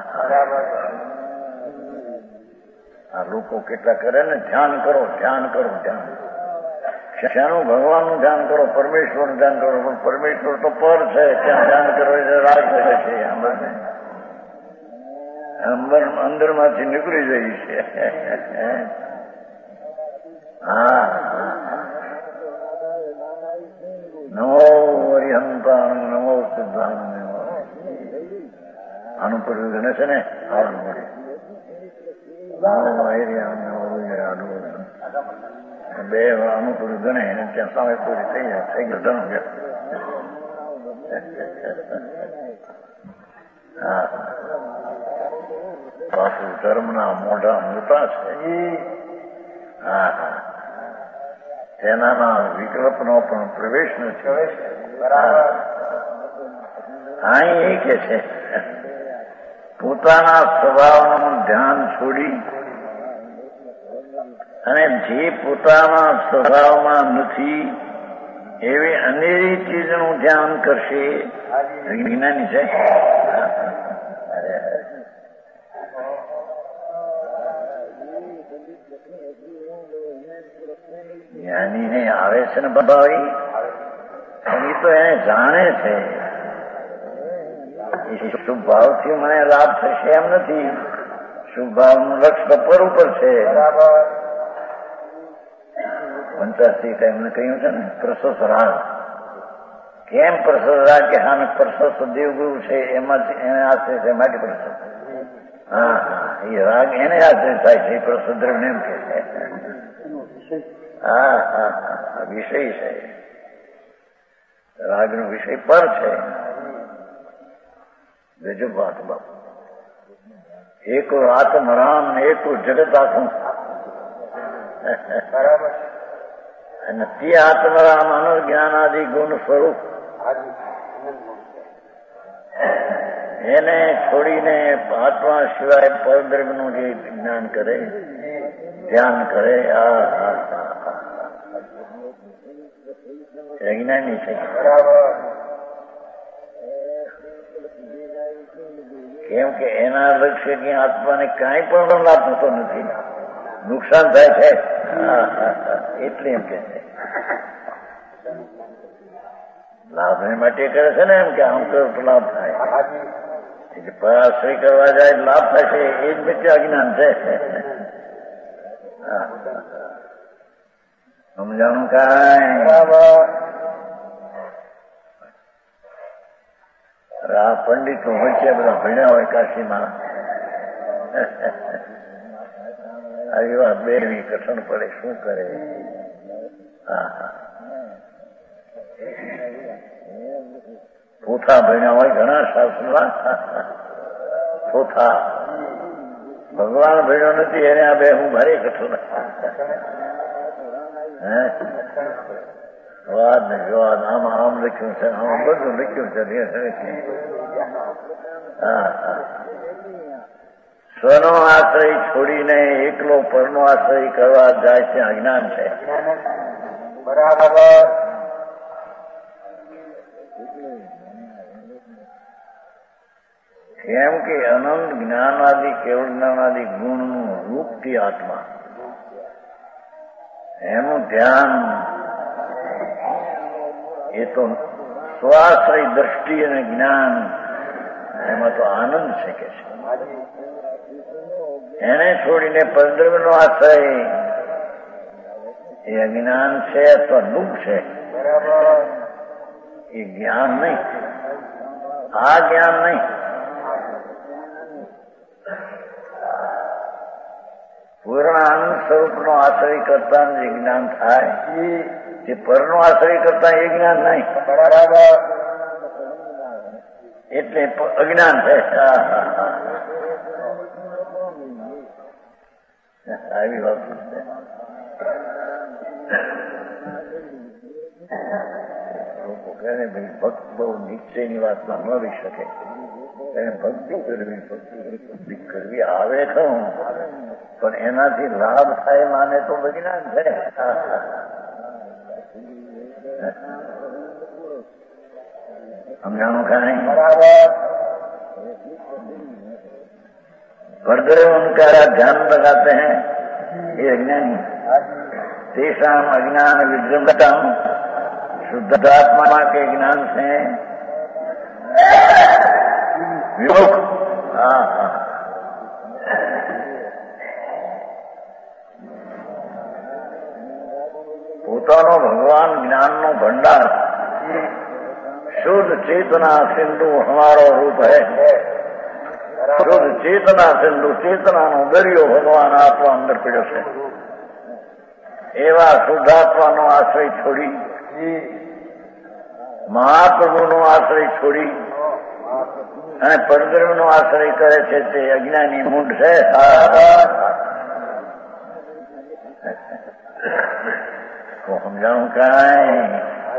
આ લોકો કેટલા કરે ને, ધ્યાન કરો ધ્યાન કરો ધ્યાન. શાનું? ભગવાનનું ધ્યાન કરો, પરમેશ્વરનું ધ્યાન કરો. પણ પરમેશ્વર તો પર છે, ત્યાં ધ્યાન કરો એટલે રાગ કરે છે. અંદર અંદર માંથી નીકળી જાય છે. હા નમો હરિહંતાન નમો સિદ્ધાન. આનું પર ગણે છે ને બે અનુકૂળ ગણે એને ત્યાં સમય પૂરી થઈ જાય. થઈ ગયો ધર્મ. હા બાપુ ધર્મના મોઢા મોટા છે. હા હા તેનામાં વિકલ્પનો પણ પ્રવેશ નથી. બરાબર. અહીં એ કે છે પોતાના સ્વભાવનું ધ્યાન છોડી અને જે પોતાના સ્વભાવમાં નથી એવી અનેરી ચીજનું ધ્યાન કરશે. વિજ્ઞાની છે. જ્ઞાનીને આવે છે ને ભાઈ, એ તો એને જાણે છે. શુભ ભાવથી મને લાભ થશે એમ નથી. શુભ ભાવનું લક્ષ્ય પર ઉપર છે. પંચાસી એમને કહ્યું છે ને પ્રશસ્ત રાગ. કેમ પ્રશસ્ત રાગ? કે હા પ્રશસ્ત દેવગુરુ છે એમાંથી એને આશ્રય છે માટે પ્રશસ્ત. હા હા એ રાગ એને આશ્રય થાય છે. એ પ્રશસ્ત દ્રવ્ય એમ કે છે. હા હા હા વિષય છે. રાગનો વિષય પર છે. ગજબ વાત બાપુ. એક આત્મરામ ને એક જગત આખું. બરાબર. અને તે આત્મરામ અનંત જ્ઞાનાદિ ગુણ સ્વરૂપ એને છોડીને આત્મા સિવાય પરદ્રવ્યનું જે જ્ઞાન કરે, ધ્યાન કરે, આ અજ્ઞાની છે. બરાબર. કેમ કે એના લક્ષ્યની આત્માને કાંઈ પણ લાભ થતો નથી, નુકસાન થાય છે. એટલે એમ કે છે લાભ એ માટે કરે છે ને એમ કે આમ કરો તો લાભ થાય. એટલે પરાશ્રય કરવા જાય લાભ થશે એ જ મિથ્યા અજ્ઞાન છે. સમજાણું કાંઈ? આ પંડિતો વચ્ચે બધા ભણ્યા હોય કાશીમાં, આવી વાત બેની કઠણ પડે, શું કરે? હા હા થોથા ભણ્યા હોય ઘણા શાસ્ત્રોમાં થોથા. ભગવાન ભણ્યો નથી એને આ બે હું ભારે કઠોર. હે વાત ને વિવાદ આમાં આમ લખ્યું છે, આમાં બધું લખ્યું છે. હા હા. સ્વનો આશ્રય છોડીને એકલો પરનો આશ્રય કરવા જાય છે, અજ્ઞાન છે.
બરાબર.
કેમ કે અનંત જ્ઞાનાદિ કેવળ જ્ઞાનાદિ ગુણનું રૂપથી આત્મા, એનું ધ્યાન એ તો સ્વાશ્રય દ્રષ્ટિ અને જ્ઞાન એમાં તો આનંદ છે કે છે. એને છોડીને પરદ્રવ્યનો આશ્રય એ અજ્ઞાન છે અથવા દુઃખ છે, એ જ્ઞાન નહીં. આ જ્ઞાન નહીં. પૂર્ણ આનંદ સ્વરૂપનો આશ્રય કરતા જે જ્ઞાન થાય એ પરનો આશ્રય કરતા એ જ્ઞાન નહીં.
બરાબર.
એટલે અજ્ઞાન છે. આવી વાત છે. લોકો કહે ભાઈ ભક્ત બહુ નિશ્ચયની વાતમાં ન રહી શકે, એને ભક્તિ કરવી ભક્તિ કરવી આવે ખરું, પણ એનાથી લાભ થાય માને તો વિજ્ઞાન છે. સમજાણું કાંઈ?
બરાબર.
परद्रव्य उनका ध्यान लगाते हैं ये अज्ञानी. तेषाम अज्ञान विजृंभता शुद्धात्मा के ज्ञान से विमुख. हाँ हाँ. પોતાનો ભગવાન જ્ઞાનનો ભંડાર શુદ્ધ ચેतना સિંધુ हमारो रूप है. શુદ્ધ ચેતના સિંધુ ચેતનાનો દરિયો ભગવાન આત્મા અંદર પીડ્યો છે. એવા શુદ્ધાત્માનો આશ્રય છોડી મહાપ્રભુનો આશ્રય છોડી અને પરદ્રવ્યનો આશ્રય કરે છે તે અજ્ઞાની મૂઢ છે. તો સમજાણું કાંઈ?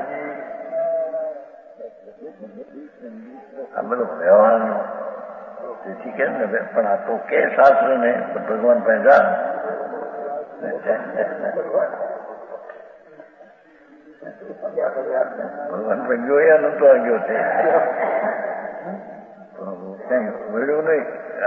આ બધું વ્યવહારનો તેથી કેમ ને પણ આ તો કે શાસ્ત્ર ને ભગવાન પહેલા ભગવાન પણ જોયા નતો આવ્યો છે, મળ્યું નહીં.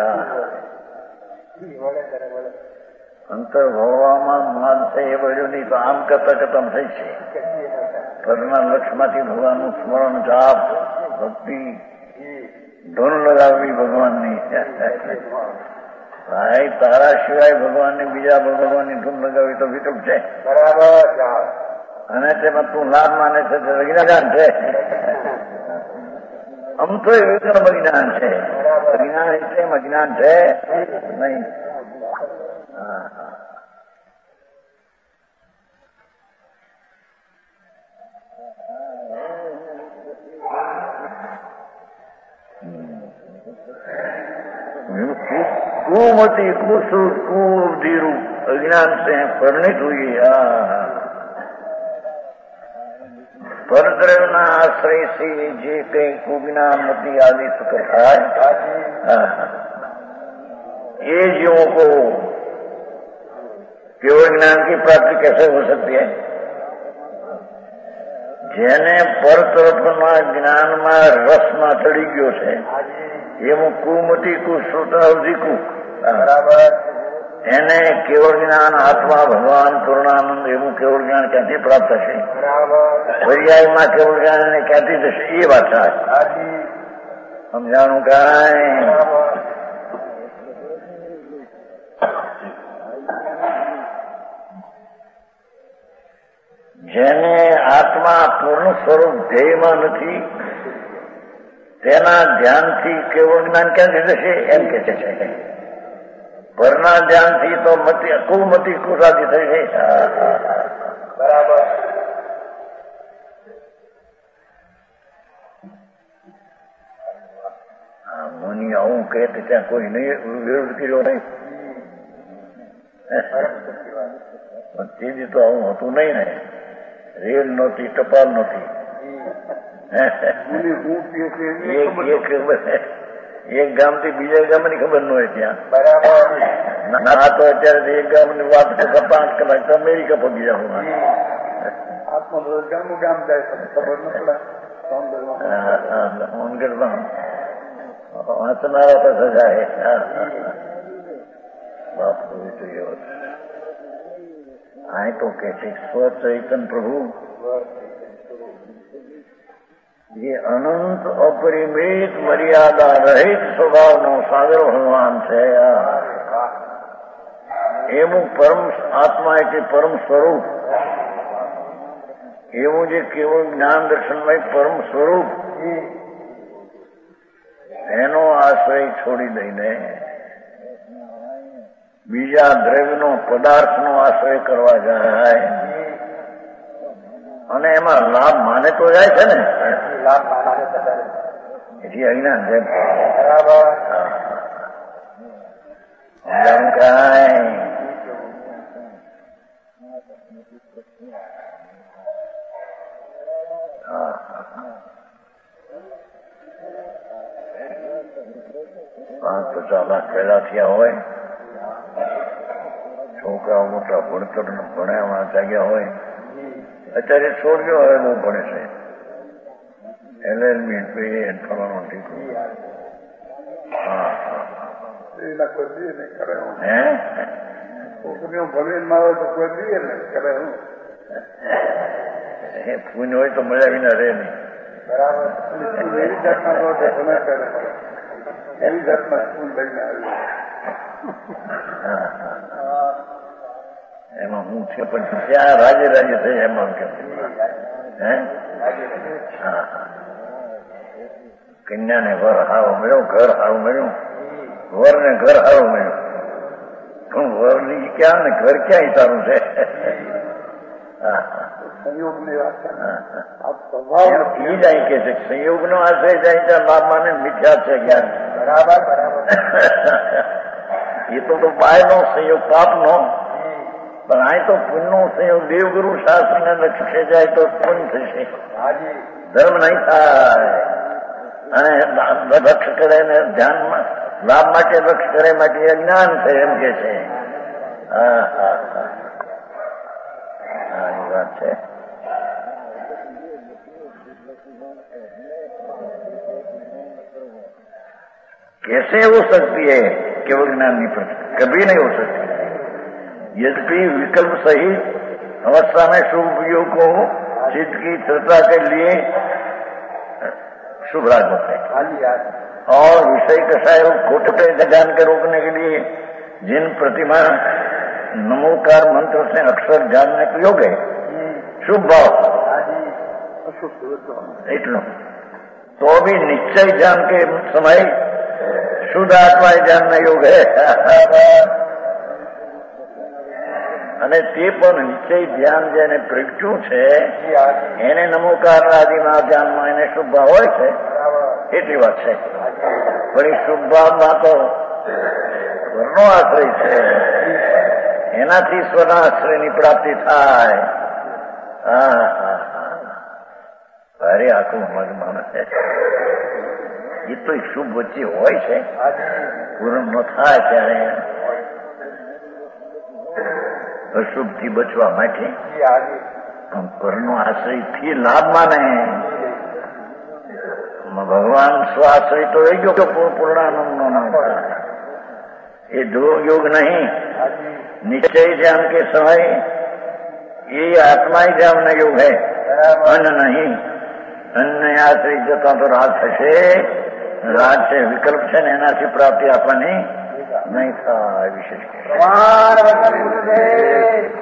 અંતર ભવવામાં માન છે એ મળ્યું નહીં તો આમ કરતા કરતા થઈ છે. પરના લક્ષમાંથી ભગવાનનું સ્મરણ, જાપ, ભક્તિ, ધૂન લગાવવી ભગવાનની. ભાઈ તારા સિવાય ભગવાનની બીજા ભગવાનની ધૂન લગાવવી તો વિકલ્પ છે.
બરાબર.
અને તેમાં તું લાભ માને છે તે અજ્ઞાન છે. આમ તો એ વિક્રમ અજ્ઞાન છે. અજ્ઞાન એટલે એમ અજ્ઞાન છે નહીં. હા હા. कुमति कुसुर कुधीरू अज्ञान से परिणित हुई. परद्रव्यના આશ્રયથી જે કઈ કુજ્ઞાનમતી आदि सुख થાય ये जीवों को केवल ज्ञान की प्राप्ति कैसे हो सकती है? જેને પર તરફના જ્ઞાનમાં રસમાં ચડી ગયો છે એવું કુમતી કુ શ્રુતાવધિકુ
બરાબર.
એને કેવળ જ્ઞાન આત્મા ભગવાન પૂર્ણાનંદ એવું કેવળ જ્ઞાન ક્યાંથી પ્રાપ્ત થશે? પર્યાયમાં કેવળ જ્ઞાન એને ક્યાંથી થશે? એ વાત થાય. સમજાણું કાંઈ? જેને આત્મા પૂર્ણ સ્વરૂપ ધ્યેયમાં નથી તેના ધ્યાનથી કેવળ જ્ઞાન ક્યાંથી થશે? એમ કે છે. પરના ધ્યાનથી તો મતી કુમતી કુસાદી થઈ છે. બરાબર. મુનિ આવું કહે તો ત્યાં કોઈ નહીં વિરોધ કર્યો નહીં. તેથી તો આવું હતું નહીં ને. રેલ નહોતી, ટપાલ નહોતી. એક ગામ થી બીજા ગામ ની ખબર ન હોય ત્યાં.
બરાબર.
ના તો અત્યારે એક ગામ ની વાત કરતા પાંચ કલાક તો અમેરિકા પગી જાવ.
ગામ ગામ જાય ખબર ન પડે.
વાંચનારા તો સજાય. બાપુ જોયો આ તો કે છે સ્વચૈતન પ્રભુ ये अनंत अपरिमित मर्यादा रहित स्वभावનો સાગર ભગવાન છે. એવું પરમ આત્મા એટલે પરમ સ્વરૂપ, એવું જે કેવું જ્ઞાન દર્શનમાં પરમ સ્વરૂપ, એનો આશ્રય છોડી દઈને બીજા દ્રવ્યનો પદાર્થનો આશ્રય કરવા જાય અને એમાં લાભ માને તો જાય છે ને.
લાભ માને
એથી અજ્ઞાન છે.
બરાબર.
પાંચ પચાસ લાખ પેદા થયા હોય, છોકરાઓ મોટા ભણતર ભણ્યામાં જાગ્યા હોય. અત્યારે છોડ્યો હવે બહુ ભણે છે. એલએલબી ફરવાનું ઠીકું. હા
એના કોઈ દે નહીં કરે.
હે
છોકરીઓ ભણીને મારે તો કોઈ દે નહીં કરે.
પૂન હોય તો મળ્યા વિના રહે નહીં.
બરાબર. એવી જાતના નો ભણે કરે. એવી જાતના સ્કૂલ લઈને આવી.
એમાં હું છે પણ ત્યાં રાજે રાજે થઈ એમાં કેમ હે હા કન્યાને વર હારો મળ્યો, ઘર હારું મળ્યું, વર ને ઘર હારું મળ્યું. પણ વર ની ક્યાં ને ઘર ક્યાંય સારું છે.
સંયોગની વાત
એ જાય કે છે સંયોગ નો આશ્રય જાય ત્યાં લાભ માને મિથ્યા છે જ્ઞાન.
બરાબર બરાબર.
એ તો બાયનો સંયોગ પાપનો, પણ આ તો પુણ્યનો સંયોગ દેવગુરુ શાસ્ત્રને લક્ષ્ય જાય તો પુણ્ય થશે, ધર્મ નહીં થાય. અને લક્ષ્ય કરે ને ધ્યાનમાં લાભ માટે લક્ષ્ય કરે માટે અજ્ઞાન છે એમ કે છે. હા હા હા હા એ વાત છે. कैसे हो सकती है केवल ज्ञान नहीं पड़ती, कभी नहीं हो सकती. यद्यपि विकल्प सहित अवस्था में शुभ उपयोग को चित्त की चर्चा के लिए शुभ राग होते हैं और विषय कषाय खोटे ज्ञान के रोकने के लिए जिन प्रतिमा नमोकार मंत्र से अक्षर जानने को योग है शुभ भाव એટલો તો भी निश्चय ज्ञान के समय શુદ્ધ આત્મા જ્ઞાનના યોગ હે. અને તે પણ નિશ્ચય ધ્યાન જેને પ્રગટ્યું છે એને નમોકાર આદિના ધ્યાનમાં એને શુભ ભાવ હોય છે એટલી વાત છે. પણ એ શુભ ભાવમાં તો ઘરનો આશ્રય છે, એનાથી ઈશ્વરના આશ્રયની પ્રાપ્તિ થાય. હા હા હા ભારે આખું મગમાં છે. એ તો શુભ વચ્ચે હોય છે, પૂર્ણ ન થાય ત્યારે અશુભથી બચવા માટે ઘરનો આશ્રયથી લાભ માને. ભગવાન સ્વાશ્રય તો રહી ગયો પૂર્ણાનંદ નો નામ. એ દો યોગ નહીં, નિશ્ચય ધ્યાન કે સમય એ આત્મા ધ્યાન ના યોગ है, અન્ન નહીં. અન્ન આશ્રય જતા તો રાગ થશે. રાગ છે વિકલ્પ છે ને એનાથી પ્રાપ્તિ આપણને નહીં થાય. વિશેષ